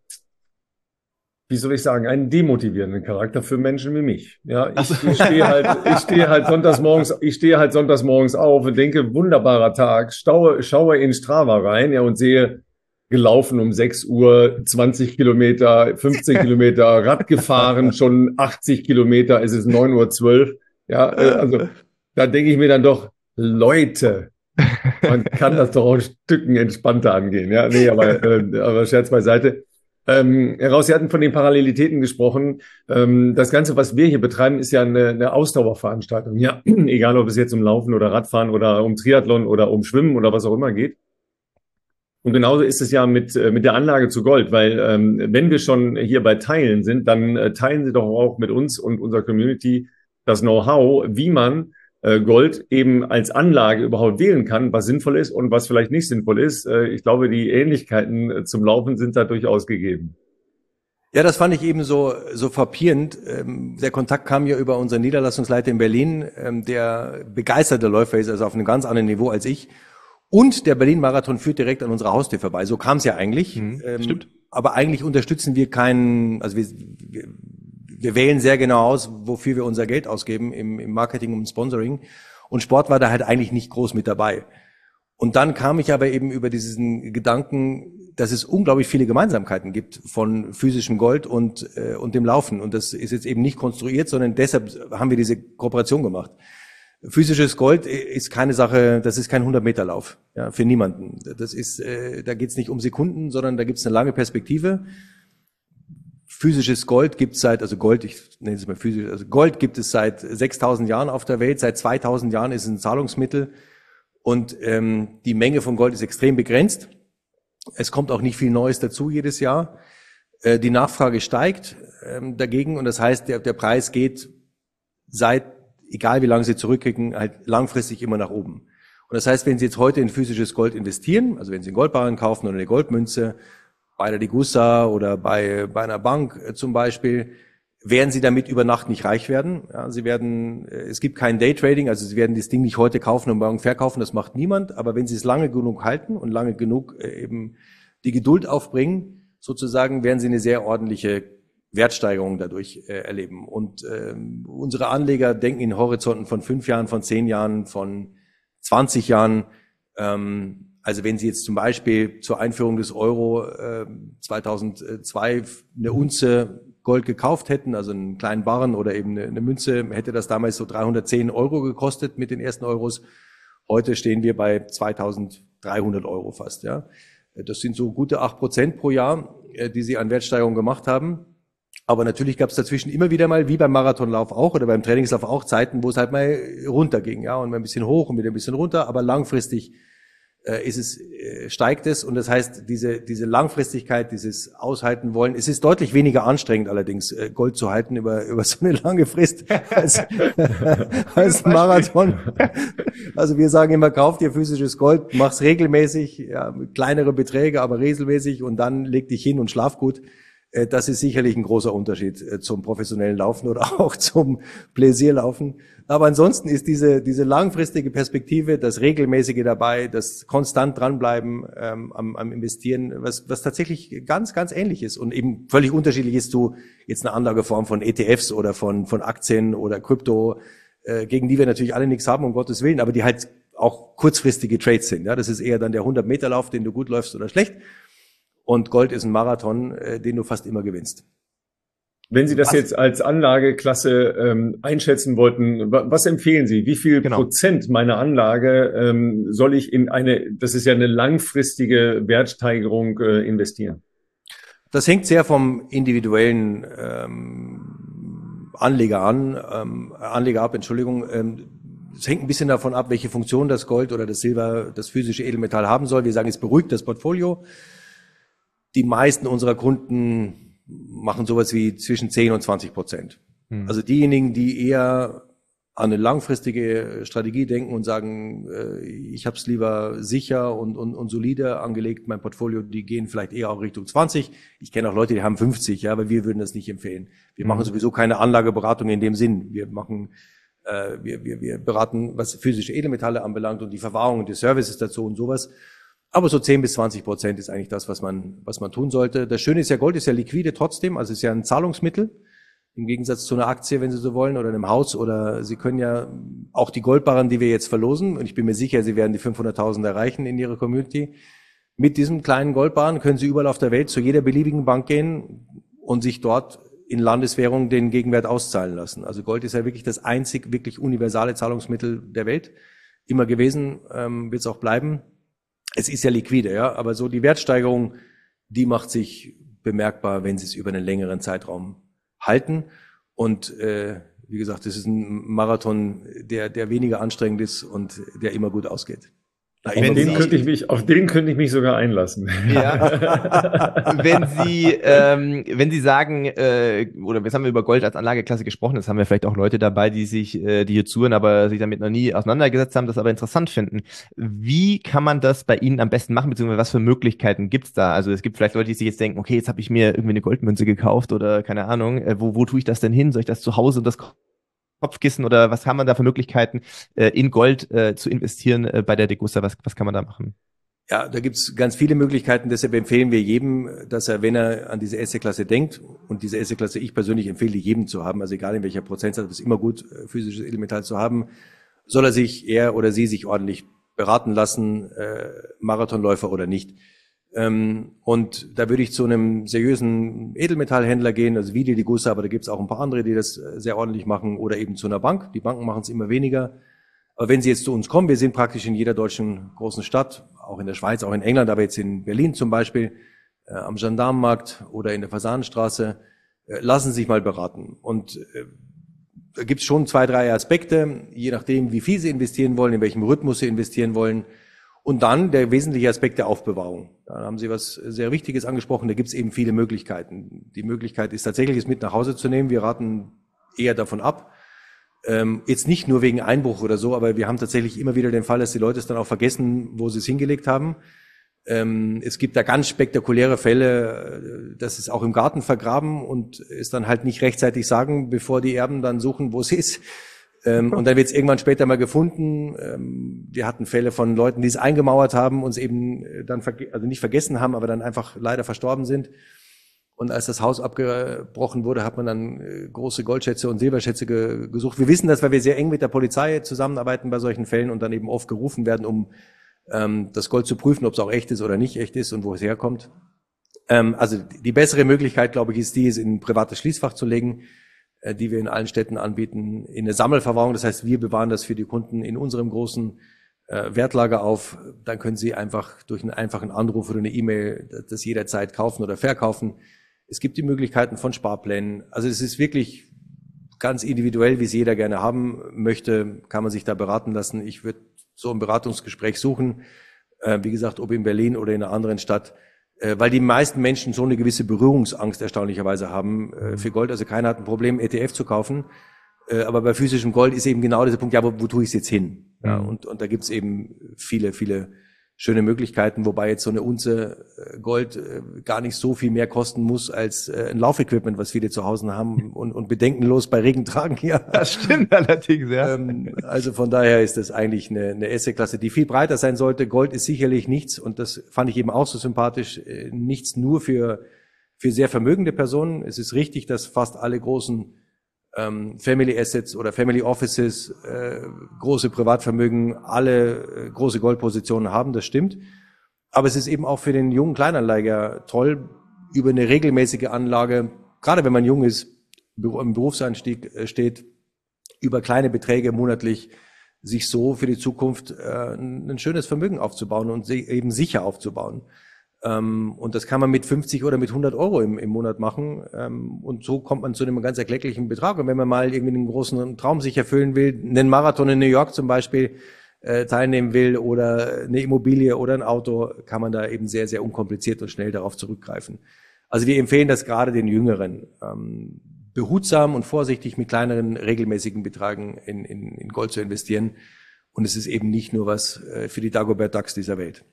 wie soll ich sagen, einen demotivierenden Charakter für Menschen wie mich. Ja, ich, ich stehe halt, ich stehe halt sonntags morgens, ich stehe halt sonntags morgens auf und denke, wunderbarer Tag, schaue, schaue in Strava rein, ja, und sehe gelaufen um sechs Uhr, zwanzig Kilometer, fünfzehn Kilometer, Rad gefahren, schon achtzig Kilometer, es ist neun Uhr zwölf. Ja, äh, also da denke ich mir dann doch, Leute, man kann das doch auch Stücken entspannter angehen. Ja, nee, aber, äh, aber Scherz beiseite. Ähm, Herr Raus, Sie hatten von den Parallelitäten gesprochen. Ähm, das Ganze, was wir hier betreiben, ist ja eine, eine Ausdauerveranstaltung. Ja, egal, ob es jetzt um Laufen oder Radfahren oder um Triathlon oder um Schwimmen oder was auch immer geht. Und genauso ist es ja mit, mit der Anlage zu Gold, weil ähm, wenn wir schon hier bei Teilen sind, dann äh, teilen Sie doch auch mit uns und unserer Community das Know-how, wie man Gold eben als Anlage überhaupt wählen kann, was sinnvoll ist und was vielleicht nicht sinnvoll ist. Ich glaube, die Ähnlichkeiten zum Laufen sind da durchaus gegeben. Ja, das fand ich eben so, so frappierend. Der Kontakt kam ja über unseren Niederlassungsleiter in Berlin, der begeisterte Läufer ist, also auf einem ganz anderen Niveau als ich. Und der Berlin-Marathon führt direkt an unserer Haustür vorbei. So kam es ja eigentlich. Mhm, ähm, stimmt. Aber eigentlich unterstützen wir keinen, also wir, wir, wir wählen sehr genau aus, wofür wir unser Geld ausgeben im, im Marketing und im Sponsoring. Und Sport war da halt eigentlich nicht groß mit dabei. Und dann kam ich aber eben über diesen Gedanken, dass es unglaublich viele Gemeinsamkeiten gibt von physischem Gold und, äh, und dem Laufen. Und das ist jetzt eben nicht konstruiert, sondern deshalb haben wir diese Kooperation gemacht. Physisches Gold ist keine Sache, das ist kein hundert-Meter-Lauf, ja, für niemanden. Das ist, äh, da geht's nicht um Sekunden, sondern da gibt's eine lange Perspektive. Physisches Gold gibt's seit, also Gold, ich nenne es mal physisch, also Gold gibt es seit sechstausend Jahren auf der Welt, seit zweitausend Jahren ist es ein Zahlungsmittel und ähm, die Menge von Gold ist extrem begrenzt. Es kommt auch nicht viel Neues dazu jedes Jahr. Äh, die Nachfrage steigt ähm, dagegen und das heißt, der, der Preis geht seit egal wie lange Sie zurückkriegen, halt langfristig immer nach oben. Und das heißt, wenn Sie jetzt heute in physisches Gold investieren, also wenn Sie einen Goldbarren kaufen oder eine Goldmünze, bei der Degussa oder bei, bei einer Bank zum Beispiel, werden Sie damit über Nacht nicht reich werden. Ja, Sie werden, es gibt kein Daytrading, also Sie werden das Ding nicht heute kaufen und morgen verkaufen, das macht niemand. Aber wenn Sie es lange genug halten und lange genug eben die Geduld aufbringen, sozusagen, werden Sie eine sehr ordentliche Wertsteigerungen dadurch äh, erleben. Und ähm, unsere Anleger denken in Horizonten von fünf Jahren, von zehn Jahren, von zwanzig Jahren. Ähm, also wenn Sie jetzt zum Beispiel zur Einführung des Euro äh, zweitausendzwei eine Unze Gold gekauft hätten, also einen kleinen Barren oder eben eine, eine Münze, hätte das damals so dreihundertzehn Euro gekostet mit den ersten Euros. Heute stehen wir bei zweitausenddreihundert Euro fast. Ja, das sind so gute acht Prozent pro Jahr, äh, die Sie an Wertsteigerung gemacht haben. Aber natürlich gab es dazwischen immer wieder mal, wie beim Marathonlauf auch oder beim Trainingslauf auch, Zeiten, wo es halt mal runterging, ja, und mal ein bisschen hoch und wieder ein bisschen runter, aber langfristig äh, ist es, äh, steigt es und das heißt, diese diese Langfristigkeit, dieses Aushalten wollen, es ist deutlich weniger anstrengend allerdings, äh, Gold zu halten über über so eine lange Frist als, als Marathon. Also wir sagen immer, kauf dir physisches Gold, mach's regelmäßig, ja, kleinere Beträge, aber regelmäßig und dann leg dich hin und schlaf gut. Das ist sicherlich ein großer Unterschied zum professionellen Laufen oder auch zum Pläsierlaufen. Aber ansonsten ist diese diese langfristige Perspektive, das Regelmäßige dabei, das konstant dranbleiben ähm, am, am Investieren, was was tatsächlich ganz ganz ähnlich ist und eben völlig unterschiedlich ist zu jetzt eine Anlageform von E T Fs oder von von Aktien oder Krypto, äh, gegen die wir natürlich alle nichts haben, um Gottes Willen, aber die halt auch kurzfristige Trades sind. Ja, das ist eher dann der hundert-Meter-Lauf, den du gut läufst oder schlecht. Und Gold ist ein Marathon, äh, den du fast immer gewinnst. Wenn Sie das was? jetzt als Anlageklasse ähm, einschätzen wollten, wa- was empfehlen Sie? Wie viel Genau. Prozent meiner Anlage ähm, soll ich in eine, das ist ja eine langfristige Wertsteigerung, äh, investieren? Das hängt sehr vom individuellen ähm, Anleger an, ähm, Anleger ab, Entschuldigung. Ähm, es hängt ein bisschen davon ab, welche Funktion das Gold oder das Silber, das physische Edelmetall haben soll. Wir sagen, es beruhigt das Portfolio. Die meisten unserer Kunden machen sowas wie zwischen zehn und zwanzig Prozent. Hm. Also diejenigen, die eher an eine langfristige Strategie denken und sagen, äh, ich habe es lieber sicher und, und, und solide angelegt, mein Portfolio, die gehen vielleicht eher auch Richtung zwanzig. Ich kenne auch Leute, die haben fünfzig, ja, aber wir würden das nicht empfehlen. Wir hm. machen sowieso keine Anlageberatung in dem Sinn. Wir machen, äh, wir, wir, wir beraten, was physische Edelmetalle anbelangt und die Verwahrung und die Services dazu und sowas. Aber so zehn bis zwanzig Prozent ist eigentlich das, was man, was man tun sollte. Das Schöne ist ja, Gold ist ja liquide trotzdem, also ist ja ein Zahlungsmittel. Im Gegensatz zu einer Aktie, wenn Sie so wollen, oder einem Haus, oder Sie können ja auch die Goldbarren, die wir jetzt verlosen, und ich bin mir sicher, Sie werden die fünfhunderttausend erreichen in Ihrer Community. Mit diesem kleinen Goldbarren können Sie überall auf der Welt zu jeder beliebigen Bank gehen und sich dort in Landeswährung den Gegenwert auszahlen lassen. Also Gold ist ja wirklich das einzig wirklich universale Zahlungsmittel der Welt. Immer gewesen, ähm, wird es auch bleiben. Es ist ja liquide, ja, aber so die Wertsteigerung, die macht sich bemerkbar, wenn Sie es über einen längeren Zeitraum halten. Und äh, wie gesagt, das ist ein Marathon, der der weniger anstrengend ist und der immer gut ausgeht. Auf den, könnte ich mich, auf den könnte ich mich sogar einlassen. Ja. wenn Sie, ähm, wenn Sie sagen, äh, oder jetzt haben wir über Gold als Anlageklasse gesprochen, jetzt haben wir vielleicht auch Leute dabei, die sich, äh, die hier zuhören, aber sich damit noch nie auseinandergesetzt haben, das aber interessant finden. Wie kann man das bei Ihnen am besten machen, beziehungsweise was für Möglichkeiten gibt's da? Also es gibt vielleicht Leute, die sich jetzt denken, okay, jetzt habe ich mir irgendwie eine Goldmünze gekauft oder keine Ahnung, äh, wo, wo tue ich das denn hin? Soll ich das zu Hause und das Kopfkissen oder was haben wir da für Möglichkeiten, äh, in Gold äh, zu investieren äh, bei der Degussa? Was, was kann man da machen? Ja, da gibt's ganz viele Möglichkeiten. Deshalb empfehlen wir jedem, dass er, wenn er an diese Asset-Klasse denkt, und diese Asset-Klasse, ich persönlich empfehle jedem zu haben, also egal in welcher Prozentsatz, es ist immer gut, physisches Edelmetall zu haben, soll er sich, er oder sie sich ordentlich beraten lassen, äh, Marathonläufer oder nicht. Ähm, und da würde ich zu einem seriösen Edelmetallhändler gehen, also wie die Degussa, aber da gibt's auch ein paar andere, die das sehr ordentlich machen, oder eben zu einer Bank. Die Banken machen es immer weniger. Aber wenn Sie jetzt zu uns kommen, wir sind praktisch in jeder deutschen großen Stadt, auch in der Schweiz, auch in England, aber jetzt in Berlin zum Beispiel, äh, am Gendarmenmarkt oder in der Fasanenstraße, äh, lassen Sie sich mal beraten. Und äh, da gibt es schon zwei, drei Aspekte, je nachdem, wie viel Sie investieren wollen, in welchem Rhythmus Sie investieren wollen. Und dann der wesentliche Aspekt der Aufbewahrung. Da haben Sie was sehr Wichtiges angesprochen, da gibt es eben viele Möglichkeiten. Die Möglichkeit ist tatsächlich, es mit nach Hause zu nehmen. Wir raten eher davon ab. Ähm, jetzt nicht nur wegen Einbruch oder so, aber wir haben tatsächlich immer wieder den Fall, dass die Leute es dann auch vergessen, wo sie es hingelegt haben. Ähm, es gibt da ganz spektakuläre Fälle, das ist auch im Garten vergraben und es dann halt nicht rechtzeitig sagen, bevor die Erben dann suchen, wo es ist. Ähm, und dann wird es irgendwann später mal gefunden. Ähm, wir hatten Fälle von Leuten, die es eingemauert haben und es eben dann verge- also nicht vergessen haben, aber dann einfach leider verstorben sind. Und als das Haus abgebrochen wurde, hat man dann äh, große Goldschätze und Silberschätze ge- gesucht. Wir wissen das, weil wir sehr eng mit der Polizei zusammenarbeiten bei solchen Fällen und dann eben oft gerufen werden, um ähm, das Gold zu prüfen, ob es auch echt ist oder nicht echt ist und wo es herkommt. Ähm, also die bessere Möglichkeit, glaube ich, ist die, es in ein privates Schließfach zu legen, äh, die wir in allen Städten anbieten, in eine Sammelverwahrung. Das heißt, wir bewahren das für die Kunden in unserem großen äh, Wertlager auf. Dann können Sie einfach durch einen einfachen Anruf oder eine E-Mail das jederzeit kaufen oder verkaufen. Es gibt die Möglichkeiten von Sparplänen. Also es ist wirklich ganz individuell, wie es jeder gerne haben möchte, kann man sich da beraten lassen. Ich würde so ein Beratungsgespräch suchen, äh, wie gesagt, ob in Berlin oder in einer anderen Stadt, äh, weil die meisten Menschen so eine gewisse Berührungsangst erstaunlicherweise haben äh, für Gold. Also keiner hat ein Problem, E T F zu kaufen. Äh, aber bei physischem Gold ist eben genau dieser Punkt, ja, wo, wo tue ich es jetzt hin? Ja, und, und da gibt es eben viele, viele schöne Möglichkeiten, wobei jetzt so eine Unze Gold äh, gar nicht so viel mehr kosten muss als äh, ein Laufequipment, was viele zu Hause haben und, und bedenkenlos bei Regen tragen. Ja, das stimmt allerdings, ja. Ähm, also von daher ist das eigentlich eine, eine Asset-Klasse, die viel breiter sein sollte. Gold ist sicherlich nichts, und das fand ich eben auch so sympathisch, äh, nichts nur für, für sehr vermögende Personen. Es ist richtig, dass fast alle großen ähm, Family Assets oder Family Offices, äh, große Privatvermögen, alle äh, große Goldpositionen haben, das stimmt. Aber es ist eben auch für den jungen Kleinanleger toll, über eine regelmäßige Anlage, gerade wenn man jung ist, im Berufseinstieg äh, steht, über kleine Beträge monatlich sich so für die Zukunft äh, ein schönes Vermögen aufzubauen und eben sicher aufzubauen. Ähm, und das kann man mit fünfzig oder mit hundert Euro im, im Monat machen. Ähm, und so kommt man zu einem ganz erklecklichen Betrag. Und wenn man mal irgendwie einen großen Traum sich erfüllen will, einen Marathon in New York zum Beispiel äh, teilnehmen will oder eine Immobilie oder ein Auto, kann man da eben sehr, sehr unkompliziert und schnell darauf zurückgreifen. Also wir empfehlen das gerade den Jüngeren, ähm, behutsam und vorsichtig mit kleineren regelmäßigen Beträgen in, in, in Gold zu investieren. Und es ist eben nicht nur was äh, für die Dagobert Ducks dieser Welt.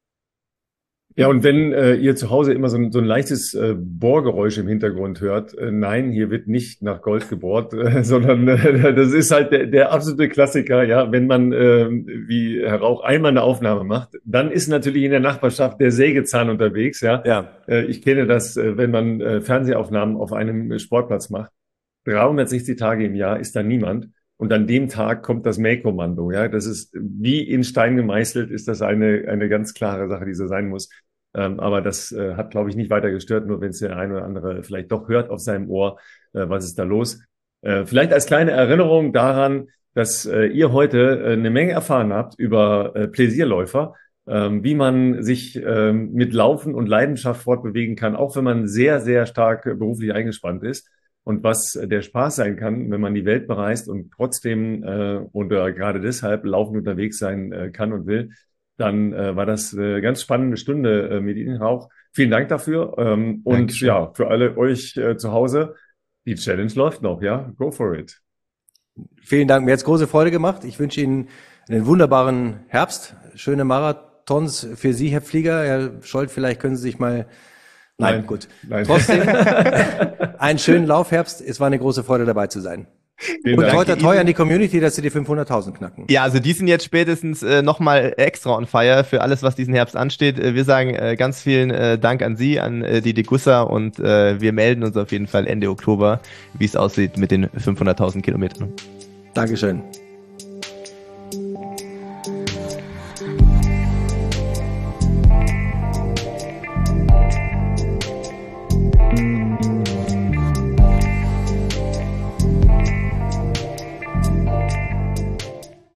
Ja, und wenn äh, ihr zu Hause immer so ein, so ein leichtes äh, Bohrgeräusch im Hintergrund hört, äh, nein, hier wird nicht nach Gold gebohrt, äh, sondern äh, das ist halt der, der absolute Klassiker, ja, wenn man, äh, wie Herr Rauch, einmal eine Aufnahme macht, dann ist natürlich in der Nachbarschaft der Sägezahn unterwegs, ja. Ja. Äh, ich kenne das, äh, wenn man äh, Fernsehaufnahmen auf einem Sportplatz macht, dreihundertsechzig Tage im Jahr ist da niemand. Und an dem Tag kommt das Mähkommando, ja. Das ist wie in Stein gemeißelt, ist das eine, eine ganz klare Sache, die so sein muss. Ähm, aber das äh, hat, glaube ich, nicht weiter gestört, nur wenn es der eine oder andere vielleicht doch hört auf seinem Ohr, äh, was ist da los. Äh, vielleicht als kleine Erinnerung daran, dass äh, ihr heute äh, eine Menge erfahren habt über äh, Pläsierläufer, äh, wie man sich äh, mit Laufen und Leidenschaft fortbewegen kann, auch wenn man sehr, sehr stark äh, beruflich eingespannt ist. Und was der Spaß sein kann, wenn man die Welt bereist und trotzdem äh, oder gerade deshalb laufend unterwegs sein äh, kann und will, dann äh, war das eine ganz spannende Stunde äh, mit Ihnen, Rauch. Vielen Dank dafür. Ähm, und Dankeschön. Ja, für alle euch äh, zu Hause, die Challenge läuft noch, ja? Go for it. Vielen Dank, mir hat's große Freude gemacht. Ich wünsche Ihnen einen wunderbaren Herbst, schöne Marathons für Sie, Herr Flieger. Herr Scholz, vielleicht können Sie sich mal... Nein, Nein, gut. nein. Trotzdem, einen schönen Laufherbst. Es war eine große Freude, dabei zu sein. Und toi toi toi an die Community, dass sie die fünfhunderttausend knacken. Ja, also die sind jetzt spätestens äh, nochmal extra on fire für alles, was diesen Herbst ansteht. Äh, wir sagen äh, ganz vielen äh, Dank an Sie, an äh, die Degussa und äh, wir melden uns auf jeden Fall Ende Oktober, wie es aussieht mit den fünfhunderttausend Kilometern. Dankeschön.